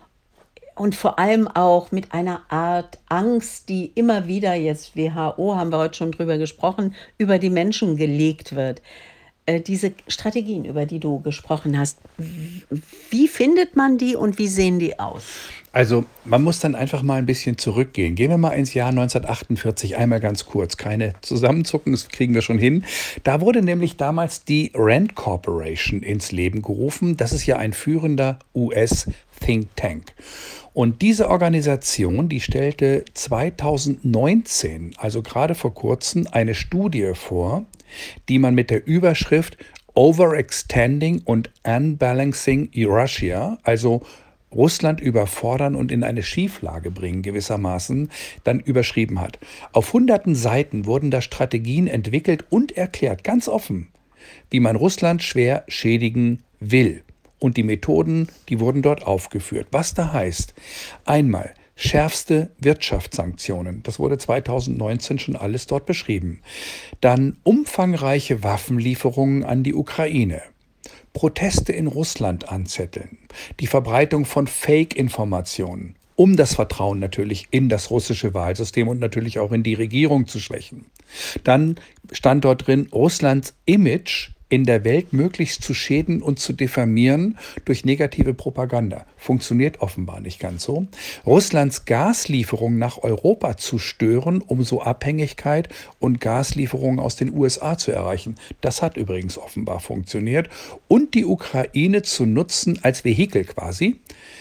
und vor allem auch mit einer Art Angst, die immer wieder, jetzt W H O, haben wir heute schon drüber gesprochen, über die Menschen gelegt wird. Äh, diese Strategien, über die du gesprochen hast, w- wie findet man die und wie sehen die aus? Also man muss dann einfach mal ein bisschen zurückgehen. Gehen wir mal ins Jahr neunzehnhundertachtundvierzig, einmal ganz kurz. Keine Zusammenzucken, das kriegen wir schon hin. Da wurde nämlich damals die Rand Corporation ins Leben gerufen. Das ist ja ein führender U S-Think Tank. Und diese Organisation, die stellte zweitausendneunzehn, also gerade vor kurzem, eine Studie vor, die man mit der Überschrift Overextending und Unbalancing Russia, also Russland überfordern und in eine Schieflage bringen gewissermaßen, dann überschrieben hat. Auf hunderten Seiten wurden da Strategien entwickelt und erklärt, ganz offen, wie man Russland schwer schädigen will. Und die Methoden, die wurden dort aufgeführt. Was da heißt, einmal schärfste Wirtschaftssanktionen, das wurde zweitausendneunzehn schon alles dort beschrieben. Dann umfangreiche Waffenlieferungen an die Ukraine. Proteste in Russland anzetteln, die Verbreitung von Fake-Informationen, um das Vertrauen natürlich in das russische Wahlsystem und natürlich auch in die Regierung zu schwächen. Dann stand dort drin, Russlands Image in der Welt möglichst zu schäden und zu diffamieren durch negative Propaganda. Funktioniert offenbar nicht ganz so. Russlands Gaslieferungen nach Europa zu stören, um so Abhängigkeit und Gaslieferungen aus den U S A zu erreichen. Das hat übrigens offenbar funktioniert. Und die Ukraine zu nutzen als Vehikel quasi,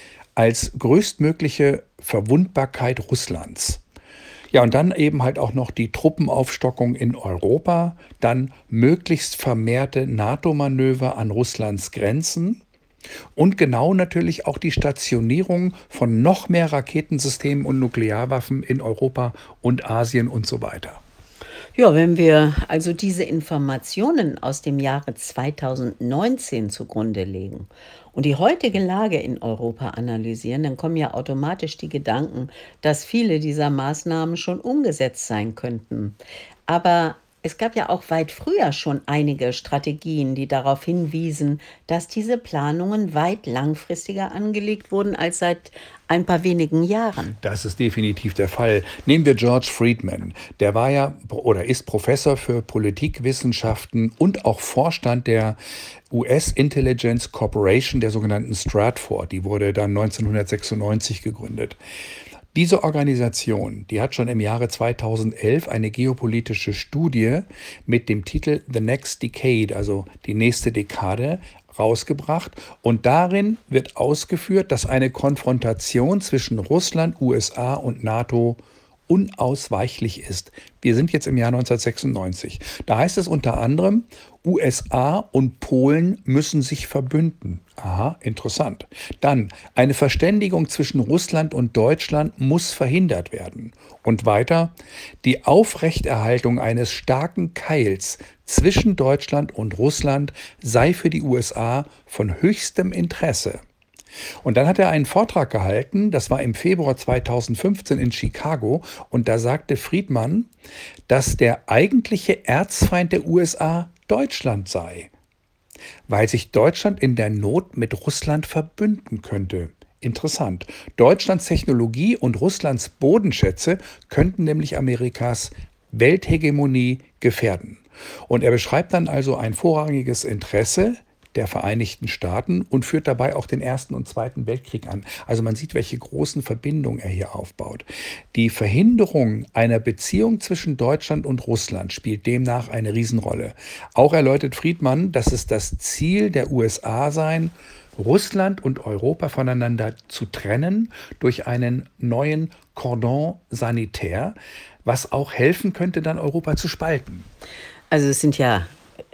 als größtmögliche Verwundbarkeit Russlands. Ja, und dann eben halt auch noch die Truppenaufstockung in Europa, dann möglichst vermehrte NATO-Manöver an Russlands Grenzen und genau natürlich auch die Stationierung von noch mehr Raketensystemen und Nuklearwaffen in Europa und Asien und so weiter. Ja, wenn wir also diese Informationen aus dem Jahre zweitausendneunzehn zugrunde legen und die heutige Lage in Europa analysieren, dann kommen ja automatisch die Gedanken, dass viele dieser Maßnahmen schon umgesetzt sein könnten. Aber es gab ja auch weit früher schon einige Strategien, die darauf hinwiesen, dass diese Planungen weit langfristiger angelegt wurden als seit ein paar wenigen Jahren. Das ist definitiv der Fall. Nehmen wir George Friedman. Der war ja oder ist Professor für Politikwissenschaften und auch Vorstand der U S Intelligence Corporation, der sogenannten Stratfor. Die wurde dann neunzehnhundertsechsundneunzig gegründet. Diese Organisation, die hat schon im Jahre zweitausendelf eine geopolitische Studie mit dem Titel The Next Decade, also die nächste Dekade, rausgebracht. Und darin wird ausgeführt, dass eine Konfrontation zwischen Russland, U S A und NATO unausweichlich ist. Wir sind jetzt im Jahr neunzehnhundertsechsundneunzig. Da heißt es unter anderem, U S A und Polen müssen sich verbünden. Aha, interessant. Dann, eine Verständigung zwischen Russland und Deutschland muss verhindert werden. Und weiter, die Aufrechterhaltung eines starken Keils zwischen Deutschland und Russland sei für die U S A von höchstem Interesse. Und dann hat er einen Vortrag gehalten, das war im Februar zweitausendfünfzehn in Chicago, und da sagte Friedman, dass der eigentliche Erzfeind der U S A Deutschland sei, weil sich Deutschland in der Not mit Russland verbünden könnte. Interessant. Deutschlands Technologie und Russlands Bodenschätze könnten nämlich Amerikas Welthegemonie gefährden. Und er beschreibt dann also ein vorrangiges Interesse der Vereinigten Staaten und führt dabei auch den Ersten und Zweiten Weltkrieg an. Also man sieht, welche großen Verbindungen er hier aufbaut. Die Verhinderung einer Beziehung zwischen Deutschland und Russland spielt demnach eine Riesenrolle. Auch erläutert Friedman, dass es das Ziel der U S A sein, Russland und Europa voneinander zu trennen durch einen neuen Cordon sanitaire, was auch helfen könnte, dann Europa zu spalten. Also es sind ja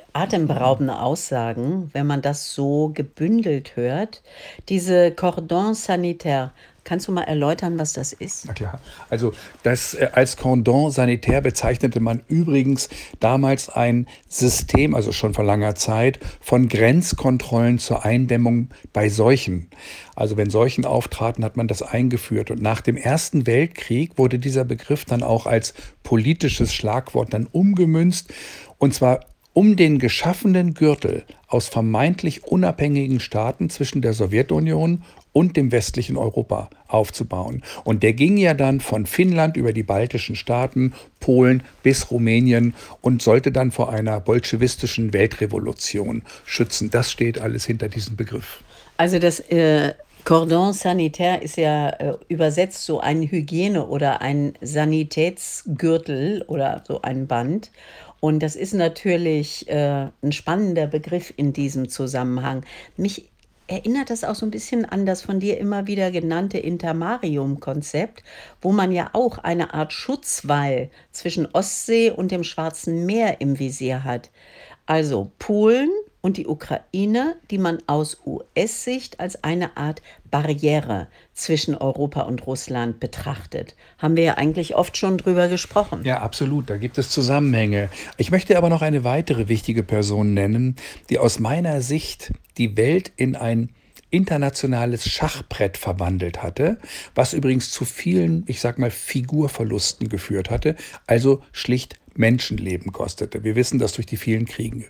atemberaubende Aussagen, wenn man das so gebündelt hört. Diese Cordon sanitaire, kannst du mal erläutern, was das ist? Na klar. Also das äh, als Cordon sanitaire bezeichnete man übrigens damals ein System, also schon vor langer Zeit, von Grenzkontrollen zur Eindämmung bei Seuchen. Also wenn Seuchen auftraten, hat man das eingeführt. Und nach dem Ersten Weltkrieg wurde dieser Begriff dann auch als politisches Schlagwort dann umgemünzt. Und zwar um den geschaffenen Gürtel aus vermeintlich unabhängigen Staaten zwischen der Sowjetunion und dem westlichen Europa aufzubauen. Und der ging ja dann von Finnland über die baltischen Staaten, Polen bis Rumänien und sollte dann vor einer bolschewistischen Weltrevolution schützen. Das steht alles hinter diesem Begriff. Also das äh, Cordon sanitaire ist ja äh, übersetzt so ein Hygiene- oder ein Sanitätsgürtel oder so ein Band. Und das ist natürlich äh, ein spannender Begriff in diesem Zusammenhang. Mich erinnert das auch so ein bisschen an das von dir immer wieder genannte Intermarium-Konzept, wo man ja auch eine Art Schutzwall zwischen Ostsee und dem Schwarzen Meer im Visier hat. Also Polen und die Ukraine, die man aus U S-Sicht als eine Art Barriere zwischen Europa und Russland betrachtet. Haben wir ja eigentlich oft schon drüber gesprochen. Ja, absolut. Da gibt es Zusammenhänge. Ich möchte aber noch eine weitere wichtige Person nennen, die aus meiner Sicht die Welt in ein internationales Schachbrett verwandelt hatte, was übrigens zu vielen, ich sag mal, Figurverlusten geführt hatte, also schlicht Menschenleben kostete. Wir wissen das durch die vielen Kriege.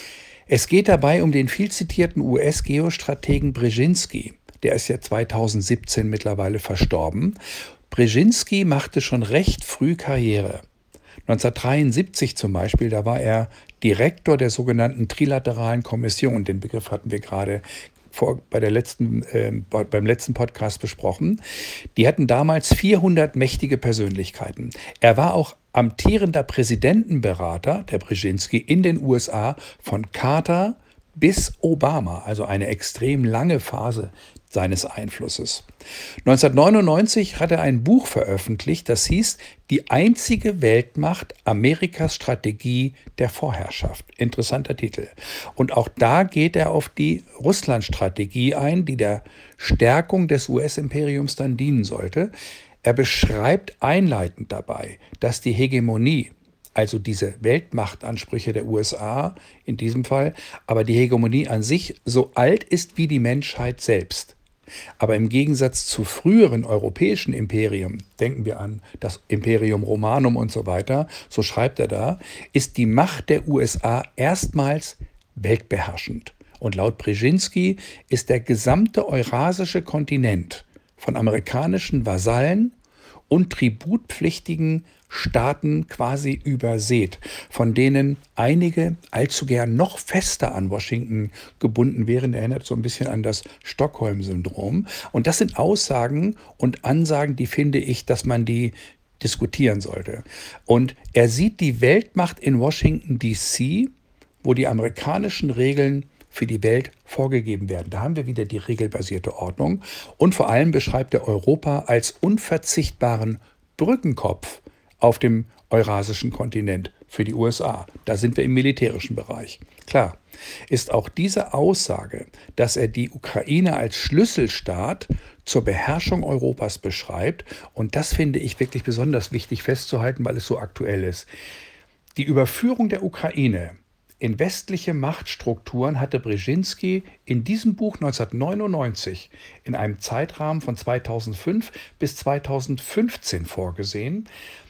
Es geht dabei um den viel zitierten U S-Geostrategen Brzezinski. Der ist ja zweitausendsiebzehn mittlerweile verstorben. Brzezinski machte schon recht früh Karriere. neunzehnhundertdreiundsiebzig zum Beispiel, da war er Direktor der sogenannten Trilateralen Kommission. Den Begriff hatten wir gerade vor, bei der letzten, äh, beim letzten Podcast besprochen. Die hatten damals vierhundert mächtige Persönlichkeiten. Er war auch amtierender Präsidentenberater, der Brzezinski, in den U S A von Carter bis Obama, also eine extrem lange Phase seines Einflusses. neunzehnhundertneunundneunzig hat er ein Buch veröffentlicht, das hieß Die einzige Weltmacht, Amerikas Strategie der Vorherrschaft. Interessanter Titel. Und auch da geht er auf die Russland-Strategie ein, die der Stärkung des U S-Imperiums dann dienen sollte. Er beschreibt einleitend dabei, dass die Hegemonie, also diese Weltmachtansprüche der U S A in diesem Fall, aber die Hegemonie an sich so alt ist wie die Menschheit selbst. Aber im Gegensatz zu früheren europäischen Imperien, denken wir an das Imperium Romanum und so weiter, so schreibt er da, ist die Macht der U S A erstmals weltbeherrschend. Und laut Brzezinski ist der gesamte eurasische Kontinent von amerikanischen Vasallen und tributpflichtigen Staaten quasi übersät, von denen einige allzu gern noch fester an Washington gebunden wären. Erinnert so ein bisschen an das Stockholm-Syndrom. Und das sind Aussagen und Ansagen, die finde ich, dass man die diskutieren sollte. Und er sieht die Weltmacht in Washington D C, wo die amerikanischen Regeln für die Welt vorgegeben werden. Da haben wir wieder die regelbasierte Ordnung. Und vor allem beschreibt er Europa als unverzichtbaren Brückenkopf auf dem eurasischen Kontinent für die U S A. Da sind wir im militärischen Bereich. Klar, ist auch diese Aussage, dass er die Ukraine als Schlüsselstaat zur Beherrschung Europas beschreibt. Und das finde ich wirklich besonders wichtig festzuhalten, weil es so aktuell ist. Die Überführung der Ukraine in westliche Machtstrukturen hatte Brzezinski in diesem Buch neunzehnhundertneunundneunzig in einem Zeitrahmen von zweitausendfünf bis zweitausendfünfzehn vorgesehen.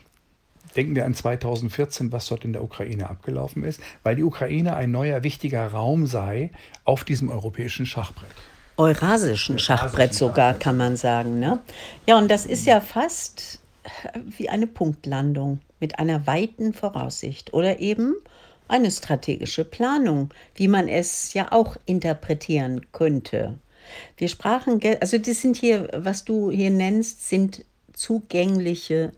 Denken wir an zweitausendvierzehn, was dort in der Ukraine abgelaufen ist, weil die Ukraine ein neuer wichtiger Raum sei auf diesem europäischen Schachbrett. Eurasischen Schachbrett sogar, kann man sagen, ne? Ja, und das ist ja fast wie eine Punktlandung mit einer weiten Voraussicht oder eben eine strategische Planung, wie man es ja auch interpretieren könnte. Wir sprachen, ge- also das sind hier, was du hier nennst, sind zugängliche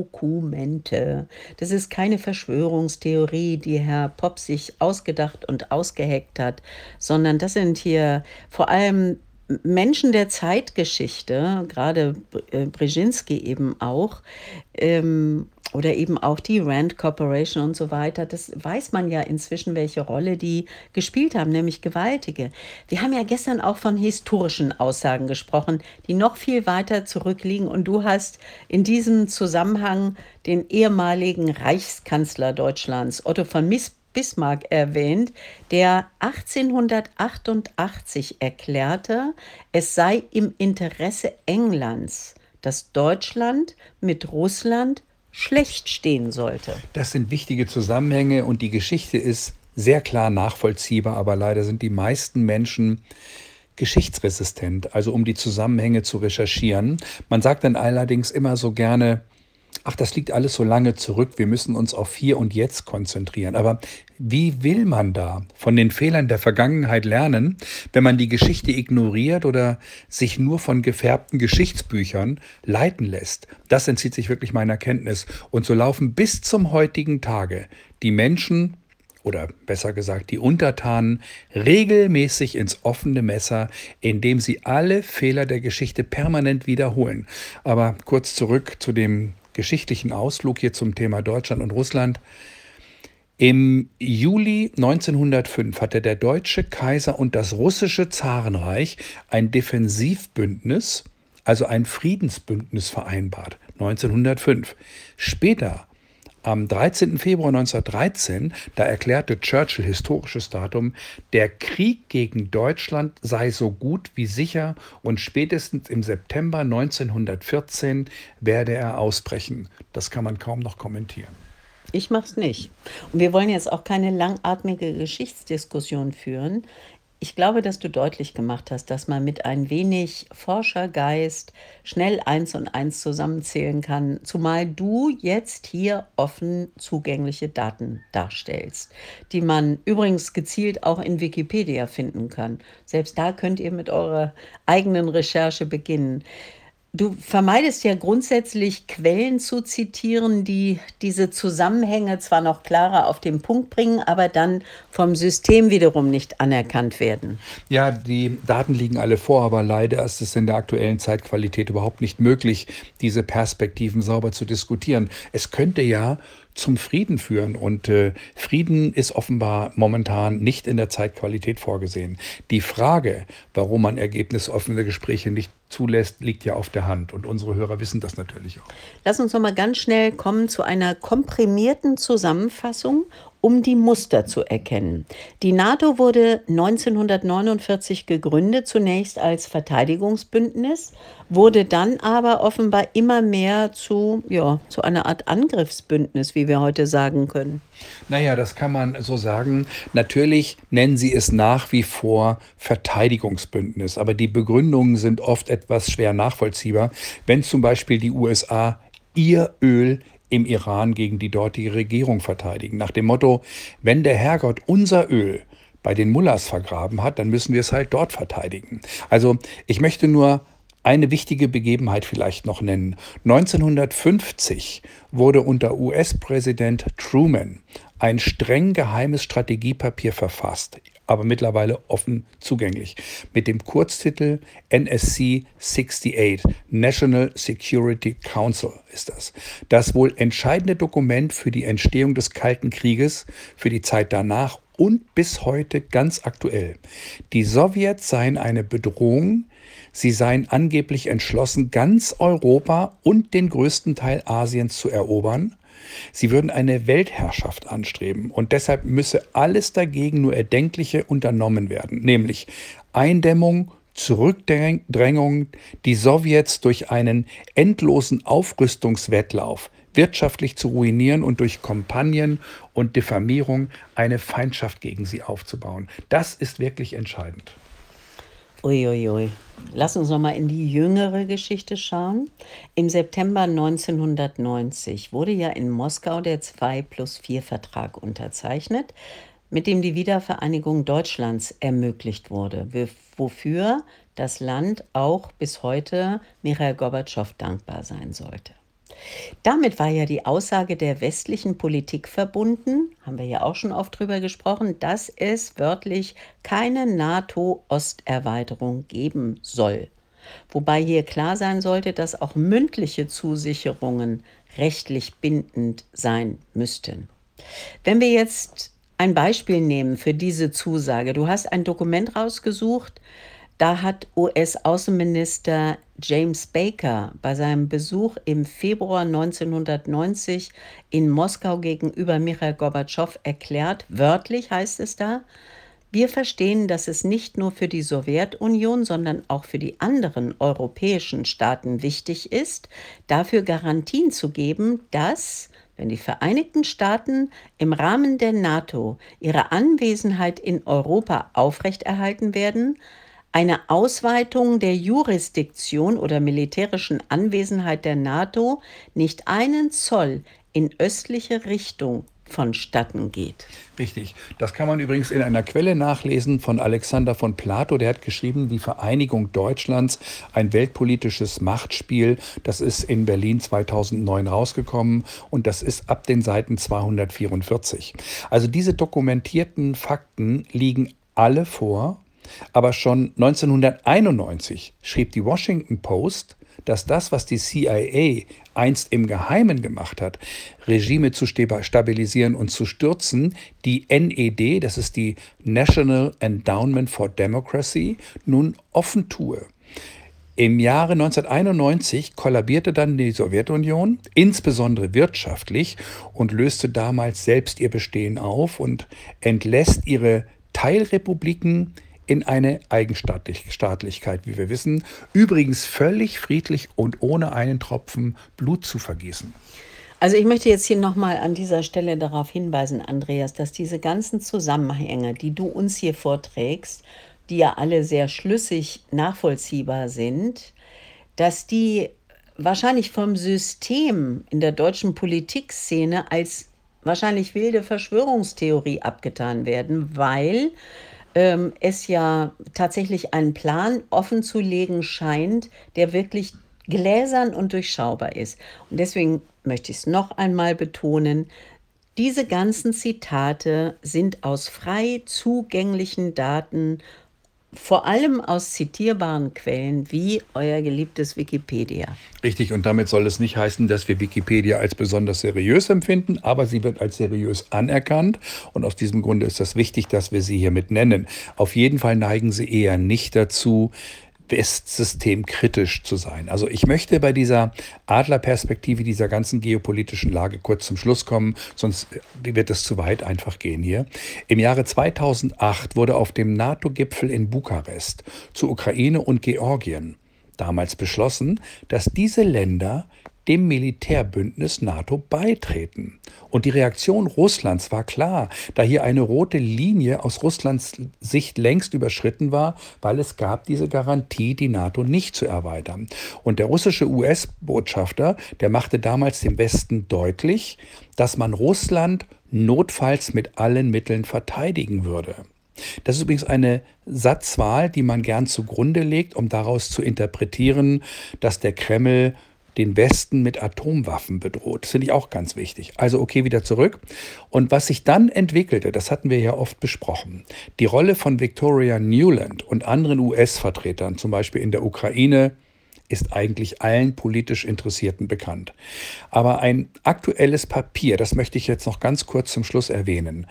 Dokumente. Das ist keine Verschwörungstheorie, die Herr Popp sich ausgedacht und ausgeheckt hat, sondern das sind hier vor allem Menschen der Zeitgeschichte, gerade äh, Brzezinski eben auch, ähm, oder eben auch die Rand Corporation und so weiter. Das weiß man ja inzwischen, welche Rolle die gespielt haben, nämlich gewaltige. Wir haben ja gestern auch von historischen Aussagen gesprochen, die noch viel weiter zurückliegen. Und du hast in diesem Zusammenhang den ehemaligen Reichskanzler Deutschlands, Otto von Mis Bismarck, erwähnt, der achtzehnhundertachtundachtzig erklärte, es sei im Interesse Englands, dass Deutschland mit Russland schlecht stehen sollte. Das sind wichtige Zusammenhänge und die Geschichte ist sehr klar nachvollziehbar, aber leider sind die meisten Menschen geschichtsresistent, also um die Zusammenhänge zu recherchieren. Man sagt dann allerdings immer so gerne, ach, das liegt alles so lange zurück, wir müssen uns auf hier und jetzt konzentrieren. Aber wie will man da von den Fehlern der Vergangenheit lernen, wenn man die Geschichte ignoriert oder sich nur von gefärbten Geschichtsbüchern leiten lässt? Das entzieht sich wirklich meiner Kenntnis. Und so laufen bis zum heutigen Tage die Menschen, oder besser gesagt die Untertanen, regelmäßig ins offene Messer, indem sie alle Fehler der Geschichte permanent wiederholen. Aber kurz zurück zu dem geschichtlichen Ausflug hier zum Thema Deutschland und Russland. Im Juli neunzehnhundertfünf hatte der deutsche Kaiser und das russische Zarenreich ein Defensivbündnis, also ein Friedensbündnis vereinbart. neunzehnhundertfünf. Später, am dreizehnten Februar neunzehnhundertdreizehn, da erklärte Churchill, historisches Datum, der Krieg gegen Deutschland sei so gut wie sicher und spätestens im September neunzehnhundertvierzehn werde er ausbrechen. Das kann man kaum noch kommentieren. Ich mach's nicht. Und wir wollen jetzt auch keine langatmige Geschichtsdiskussion führen. Ich glaube, dass du deutlich gemacht hast, dass man mit ein wenig Forschergeist schnell eins und eins zusammenzählen kann, zumal du jetzt hier offen zugängliche Daten darstellst, die man übrigens gezielt auch in Wikipedia finden kann. Selbst da könnt ihr mit eurer eigenen Recherche beginnen. Du vermeidest ja grundsätzlich Quellen zu zitieren, die diese Zusammenhänge zwar noch klarer auf den Punkt bringen, aber dann vom System wiederum nicht anerkannt werden. Ja, die Daten liegen alle vor, aber leider ist es in der aktuellen Zeitqualität überhaupt nicht möglich, diese Perspektiven sauber zu diskutieren. Es könnte ja zum Frieden führen und äh, Frieden ist offenbar momentan nicht in der Zeitqualität vorgesehen. Die Frage, warum man ergebnisoffene Gespräche nicht zulässt, liegt ja auf der Hand und unsere Hörer wissen das natürlich auch. Lass uns noch mal ganz schnell kommen zu einer komprimierten Zusammenfassung, um die Muster zu erkennen. Die NATO wurde neunzehnhundertneunundvierzig gegründet, zunächst als Verteidigungsbündnis, wurde dann aber offenbar immer mehr zu, ja, zu einer Art Angriffsbündnis, wie wir heute sagen können. Naja, das kann man so sagen. Natürlich nennen sie es nach wie vor Verteidigungsbündnis, aber die Begründungen sind oft etwas schwer nachvollziehbar, wenn zum Beispiel die U S A ihr Öl im Iran gegen die dortige Regierung verteidigen. Nach dem Motto, wenn der Herrgott unser Öl bei den Mullahs vergraben hat, dann müssen wir es halt dort verteidigen. Also ich möchte nur eine wichtige Begebenheit vielleicht noch nennen. neunzehnhundertfünfzig wurde unter U S-Präsident Truman ein streng geheimes Strategiepapier verfasst, aber mittlerweile offen zugänglich, mit dem Kurztitel N S C achtundsiebzig, National Security Council ist das. Das wohl entscheidende Dokument für die Entstehung des Kalten Krieges, für die Zeit danach und bis heute ganz aktuell. Die Sowjets seien eine Bedrohung. Sie seien angeblich entschlossen, ganz Europa und den größten Teil Asiens zu erobern. Sie würden eine Weltherrschaft anstreben und deshalb müsse alles dagegen nur Erdenkliche unternommen werden, nämlich Eindämmung, Zurückdrängung, die Sowjets durch einen endlosen Aufrüstungswettlauf wirtschaftlich zu ruinieren und durch Kampagnen und Diffamierung eine Feindschaft gegen sie aufzubauen. Das ist wirklich entscheidend. Uiuiui. Ui, ui. Lass uns noch mal in die jüngere Geschichte schauen. Im September neunzehnhundertneunzig wurde ja in Moskau der zwei plus vier Vertrag unterzeichnet, mit dem die Wiedervereinigung Deutschlands ermöglicht wurde, wofür das Land auch bis heute Michail Gorbatschow dankbar sein sollte. Damit war ja die Aussage der westlichen Politik verbunden, haben wir ja auch schon oft drüber gesprochen, dass es wörtlich keine NATO-Osterweiterung geben soll. Wobei hier klar sein sollte, dass auch mündliche Zusicherungen rechtlich bindend sein müssten. Wenn wir jetzt ein Beispiel nehmen für diese Zusage. Du hast ein Dokument rausgesucht, da hat U S-Außenminister James Baker bei seinem Besuch im Februar neunzehnhundertneunzig in Moskau gegenüber Michail Gorbatschow erklärt, wörtlich heißt es da: Wir verstehen, dass es nicht nur für die Sowjetunion, sondern auch für die anderen europäischen Staaten wichtig ist, dafür Garantien zu geben, dass, wenn die Vereinigten Staaten im Rahmen der NATO ihre Anwesenheit in Europa aufrechterhalten werden, eine Ausweitung der Jurisdiktion oder militärischen Anwesenheit der NATO nicht einen Zoll in östliche Richtung vonstatten geht. Richtig. Das kann man übrigens in einer Quelle nachlesen von Alexander von Plato. Der hat geschrieben, die Vereinigung Deutschlands, ein weltpolitisches Machtspiel. Das ist in Berlin zweitausendneun rausgekommen und das ist ab den Seiten zweihundertvierundvierzig. Also diese dokumentierten Fakten liegen alle vor. Aber schon neunzehnhunderteinundneunzig schrieb die Washington Post, dass das, was die C I A einst im Geheimen gemacht hat, Regime zu stabilisieren und zu stürzen, die N E D, das ist die National Endowment for Democracy, nun offen tue. Im Jahre neunzehnhunderteinundneunzig kollabierte dann die Sowjetunion, insbesondere wirtschaftlich, und löste damals selbst ihr Bestehen auf und entlässt ihre Teilrepubliken in eine Eigenstaatlichkeit, wie wir wissen, übrigens völlig friedlich und ohne einen Tropfen Blut zu vergießen. Also ich möchte jetzt hier nochmal an dieser Stelle darauf hinweisen, Andreas, dass diese ganzen Zusammenhänge, die du uns hier vorträgst, die ja alle sehr schlüssig nachvollziehbar sind, dass die wahrscheinlich vom System in der deutschen Politikszene als wahrscheinlich wilde Verschwörungstheorie abgetan werden, weil ähm, es ja tatsächlich einen Plan offenzulegen scheint, der wirklich gläsern und durchschaubar ist. Und deswegen möchte ich es noch einmal betonen: Diese ganzen Zitate sind aus frei zugänglichen Daten, vor allem aus zitierbaren Quellen wie euer geliebtes Wikipedia. Richtig, und damit soll es nicht heißen, dass wir Wikipedia als besonders seriös empfinden, aber sie wird als seriös anerkannt und aus diesem Grunde ist das wichtig, dass wir sie hiermit nennen. Auf jeden Fall neigen sie eher nicht dazu, westsystemkritisch zu sein. Also ich möchte bei dieser Adlerperspektive dieser ganzen geopolitischen Lage kurz zum Schluss kommen, sonst wird es zu weit einfach gehen hier. Im Jahre zweitausendacht wurde auf dem NATO-Gipfel in Bukarest zu Ukraine und Georgien damals beschlossen, dass diese Länder dem Militärbündnis NATO beitreten. Und die Reaktion Russlands war klar, da hier eine rote Linie aus Russlands Sicht längst überschritten war, weil es gab diese Garantie, die NATO nicht zu erweitern. Und der russische U S-Botschafter, der machte damals dem Westen deutlich, dass man Russland notfalls mit allen Mitteln verteidigen würde. Das ist übrigens eine Satzwahl, die man gern zugrunde legt, um daraus zu interpretieren, dass der Kreml den Westen mit Atomwaffen bedroht. Das finde ich auch ganz wichtig. Also okay, wieder zurück. Und was sich dann entwickelte, das hatten wir ja oft besprochen, die Rolle von Victoria Nuland und anderen U S-Vertretern, zum Beispiel in der Ukraine, ist eigentlich allen politisch Interessierten bekannt. Aber ein aktuelles Papier, das möchte ich jetzt noch ganz kurz zum Schluss erwähnen.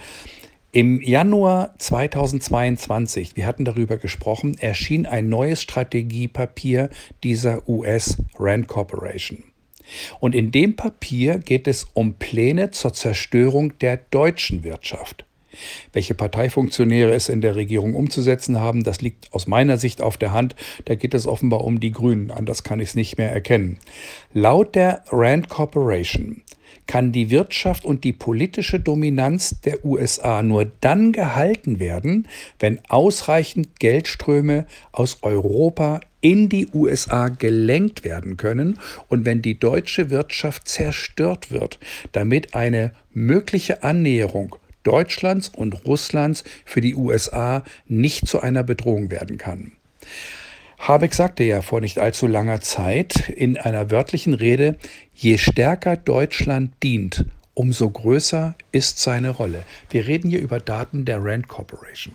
Im Januar zweitausendzweiundzwanzig, wir hatten darüber gesprochen, erschien ein neues Strategiepapier dieser U S Rand Corporation. Und in dem Papier geht es um Pläne zur Zerstörung der deutschen Wirtschaft. Welche Parteifunktionäre es in der Regierung umzusetzen haben, das liegt aus meiner Sicht auf der Hand. Da geht es offenbar um die Grünen, anders kann ich es nicht mehr erkennen. Laut der Rand Corporation kann die Wirtschaft und die politische Dominanz der U S A nur dann gehalten werden, wenn ausreichend Geldströme aus Europa in die U S A gelenkt werden können und wenn die deutsche Wirtschaft zerstört wird, damit eine mögliche Annäherung Deutschlands und Russlands für die U S A nicht zu einer Bedrohung werden kann. Habeck sagte ja vor nicht allzu langer Zeit in einer wörtlichen Rede, je stärker Deutschland dient, umso größer ist seine Rolle. Wir reden hier über Daten der Rand Corporation.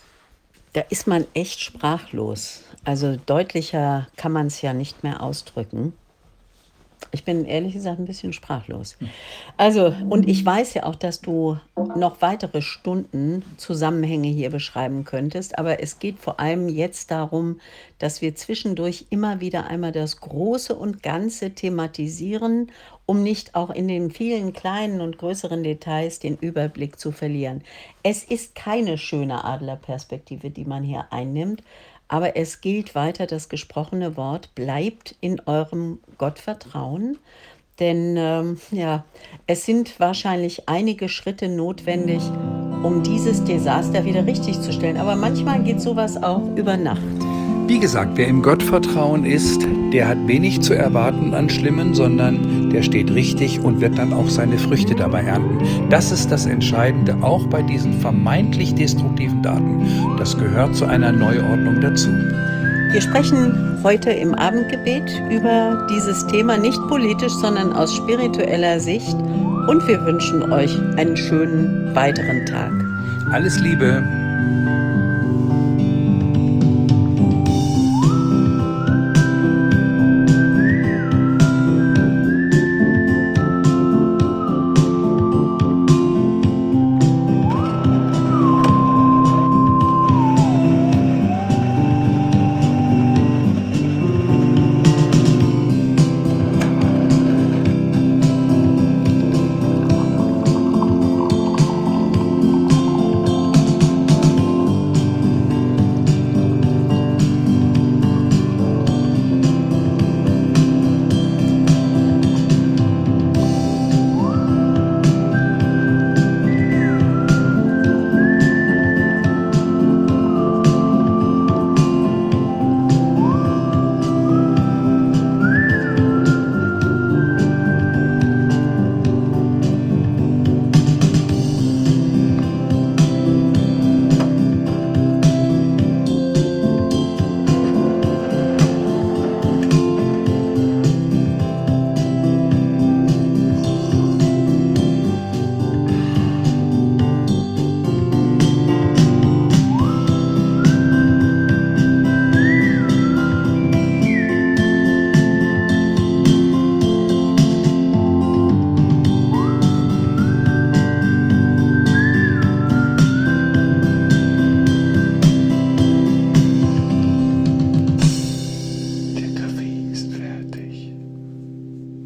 Da ist man echt sprachlos. Also deutlicher kann man es ja nicht mehr ausdrücken. Ich bin ehrlich gesagt ein bisschen sprachlos. Also, und ich weiß ja auch, dass du noch weitere Stunden Zusammenhänge hier beschreiben könntest, aber es geht vor allem jetzt darum, dass wir zwischendurch immer wieder einmal das Große und Ganze thematisieren, um nicht auch in den vielen kleinen und größeren Details den Überblick zu verlieren. Es ist keine schöne Adlerperspektive, die man hier einnimmt, aber es gilt weiter, das gesprochene Wort bleibt in eurem Gottvertrauen, denn ähm, ja, es sind wahrscheinlich einige Schritte notwendig, um dieses Desaster wieder richtig zu stellen. Aber manchmal geht sowas auch über Nacht. Wie gesagt, wer im Gottvertrauen ist, der hat wenig zu erwarten an Schlimmen, sondern der steht richtig und wird dann auch seine Früchte dabei ernten. Das ist das Entscheidende, auch bei diesen vermeintlich destruktiven Daten. Das gehört zu einer Neuordnung dazu. Wir sprechen heute im Abendgebet über dieses Thema nicht politisch, sondern aus spiritueller Sicht. Und wir wünschen euch einen schönen weiteren Tag. Alles Liebe.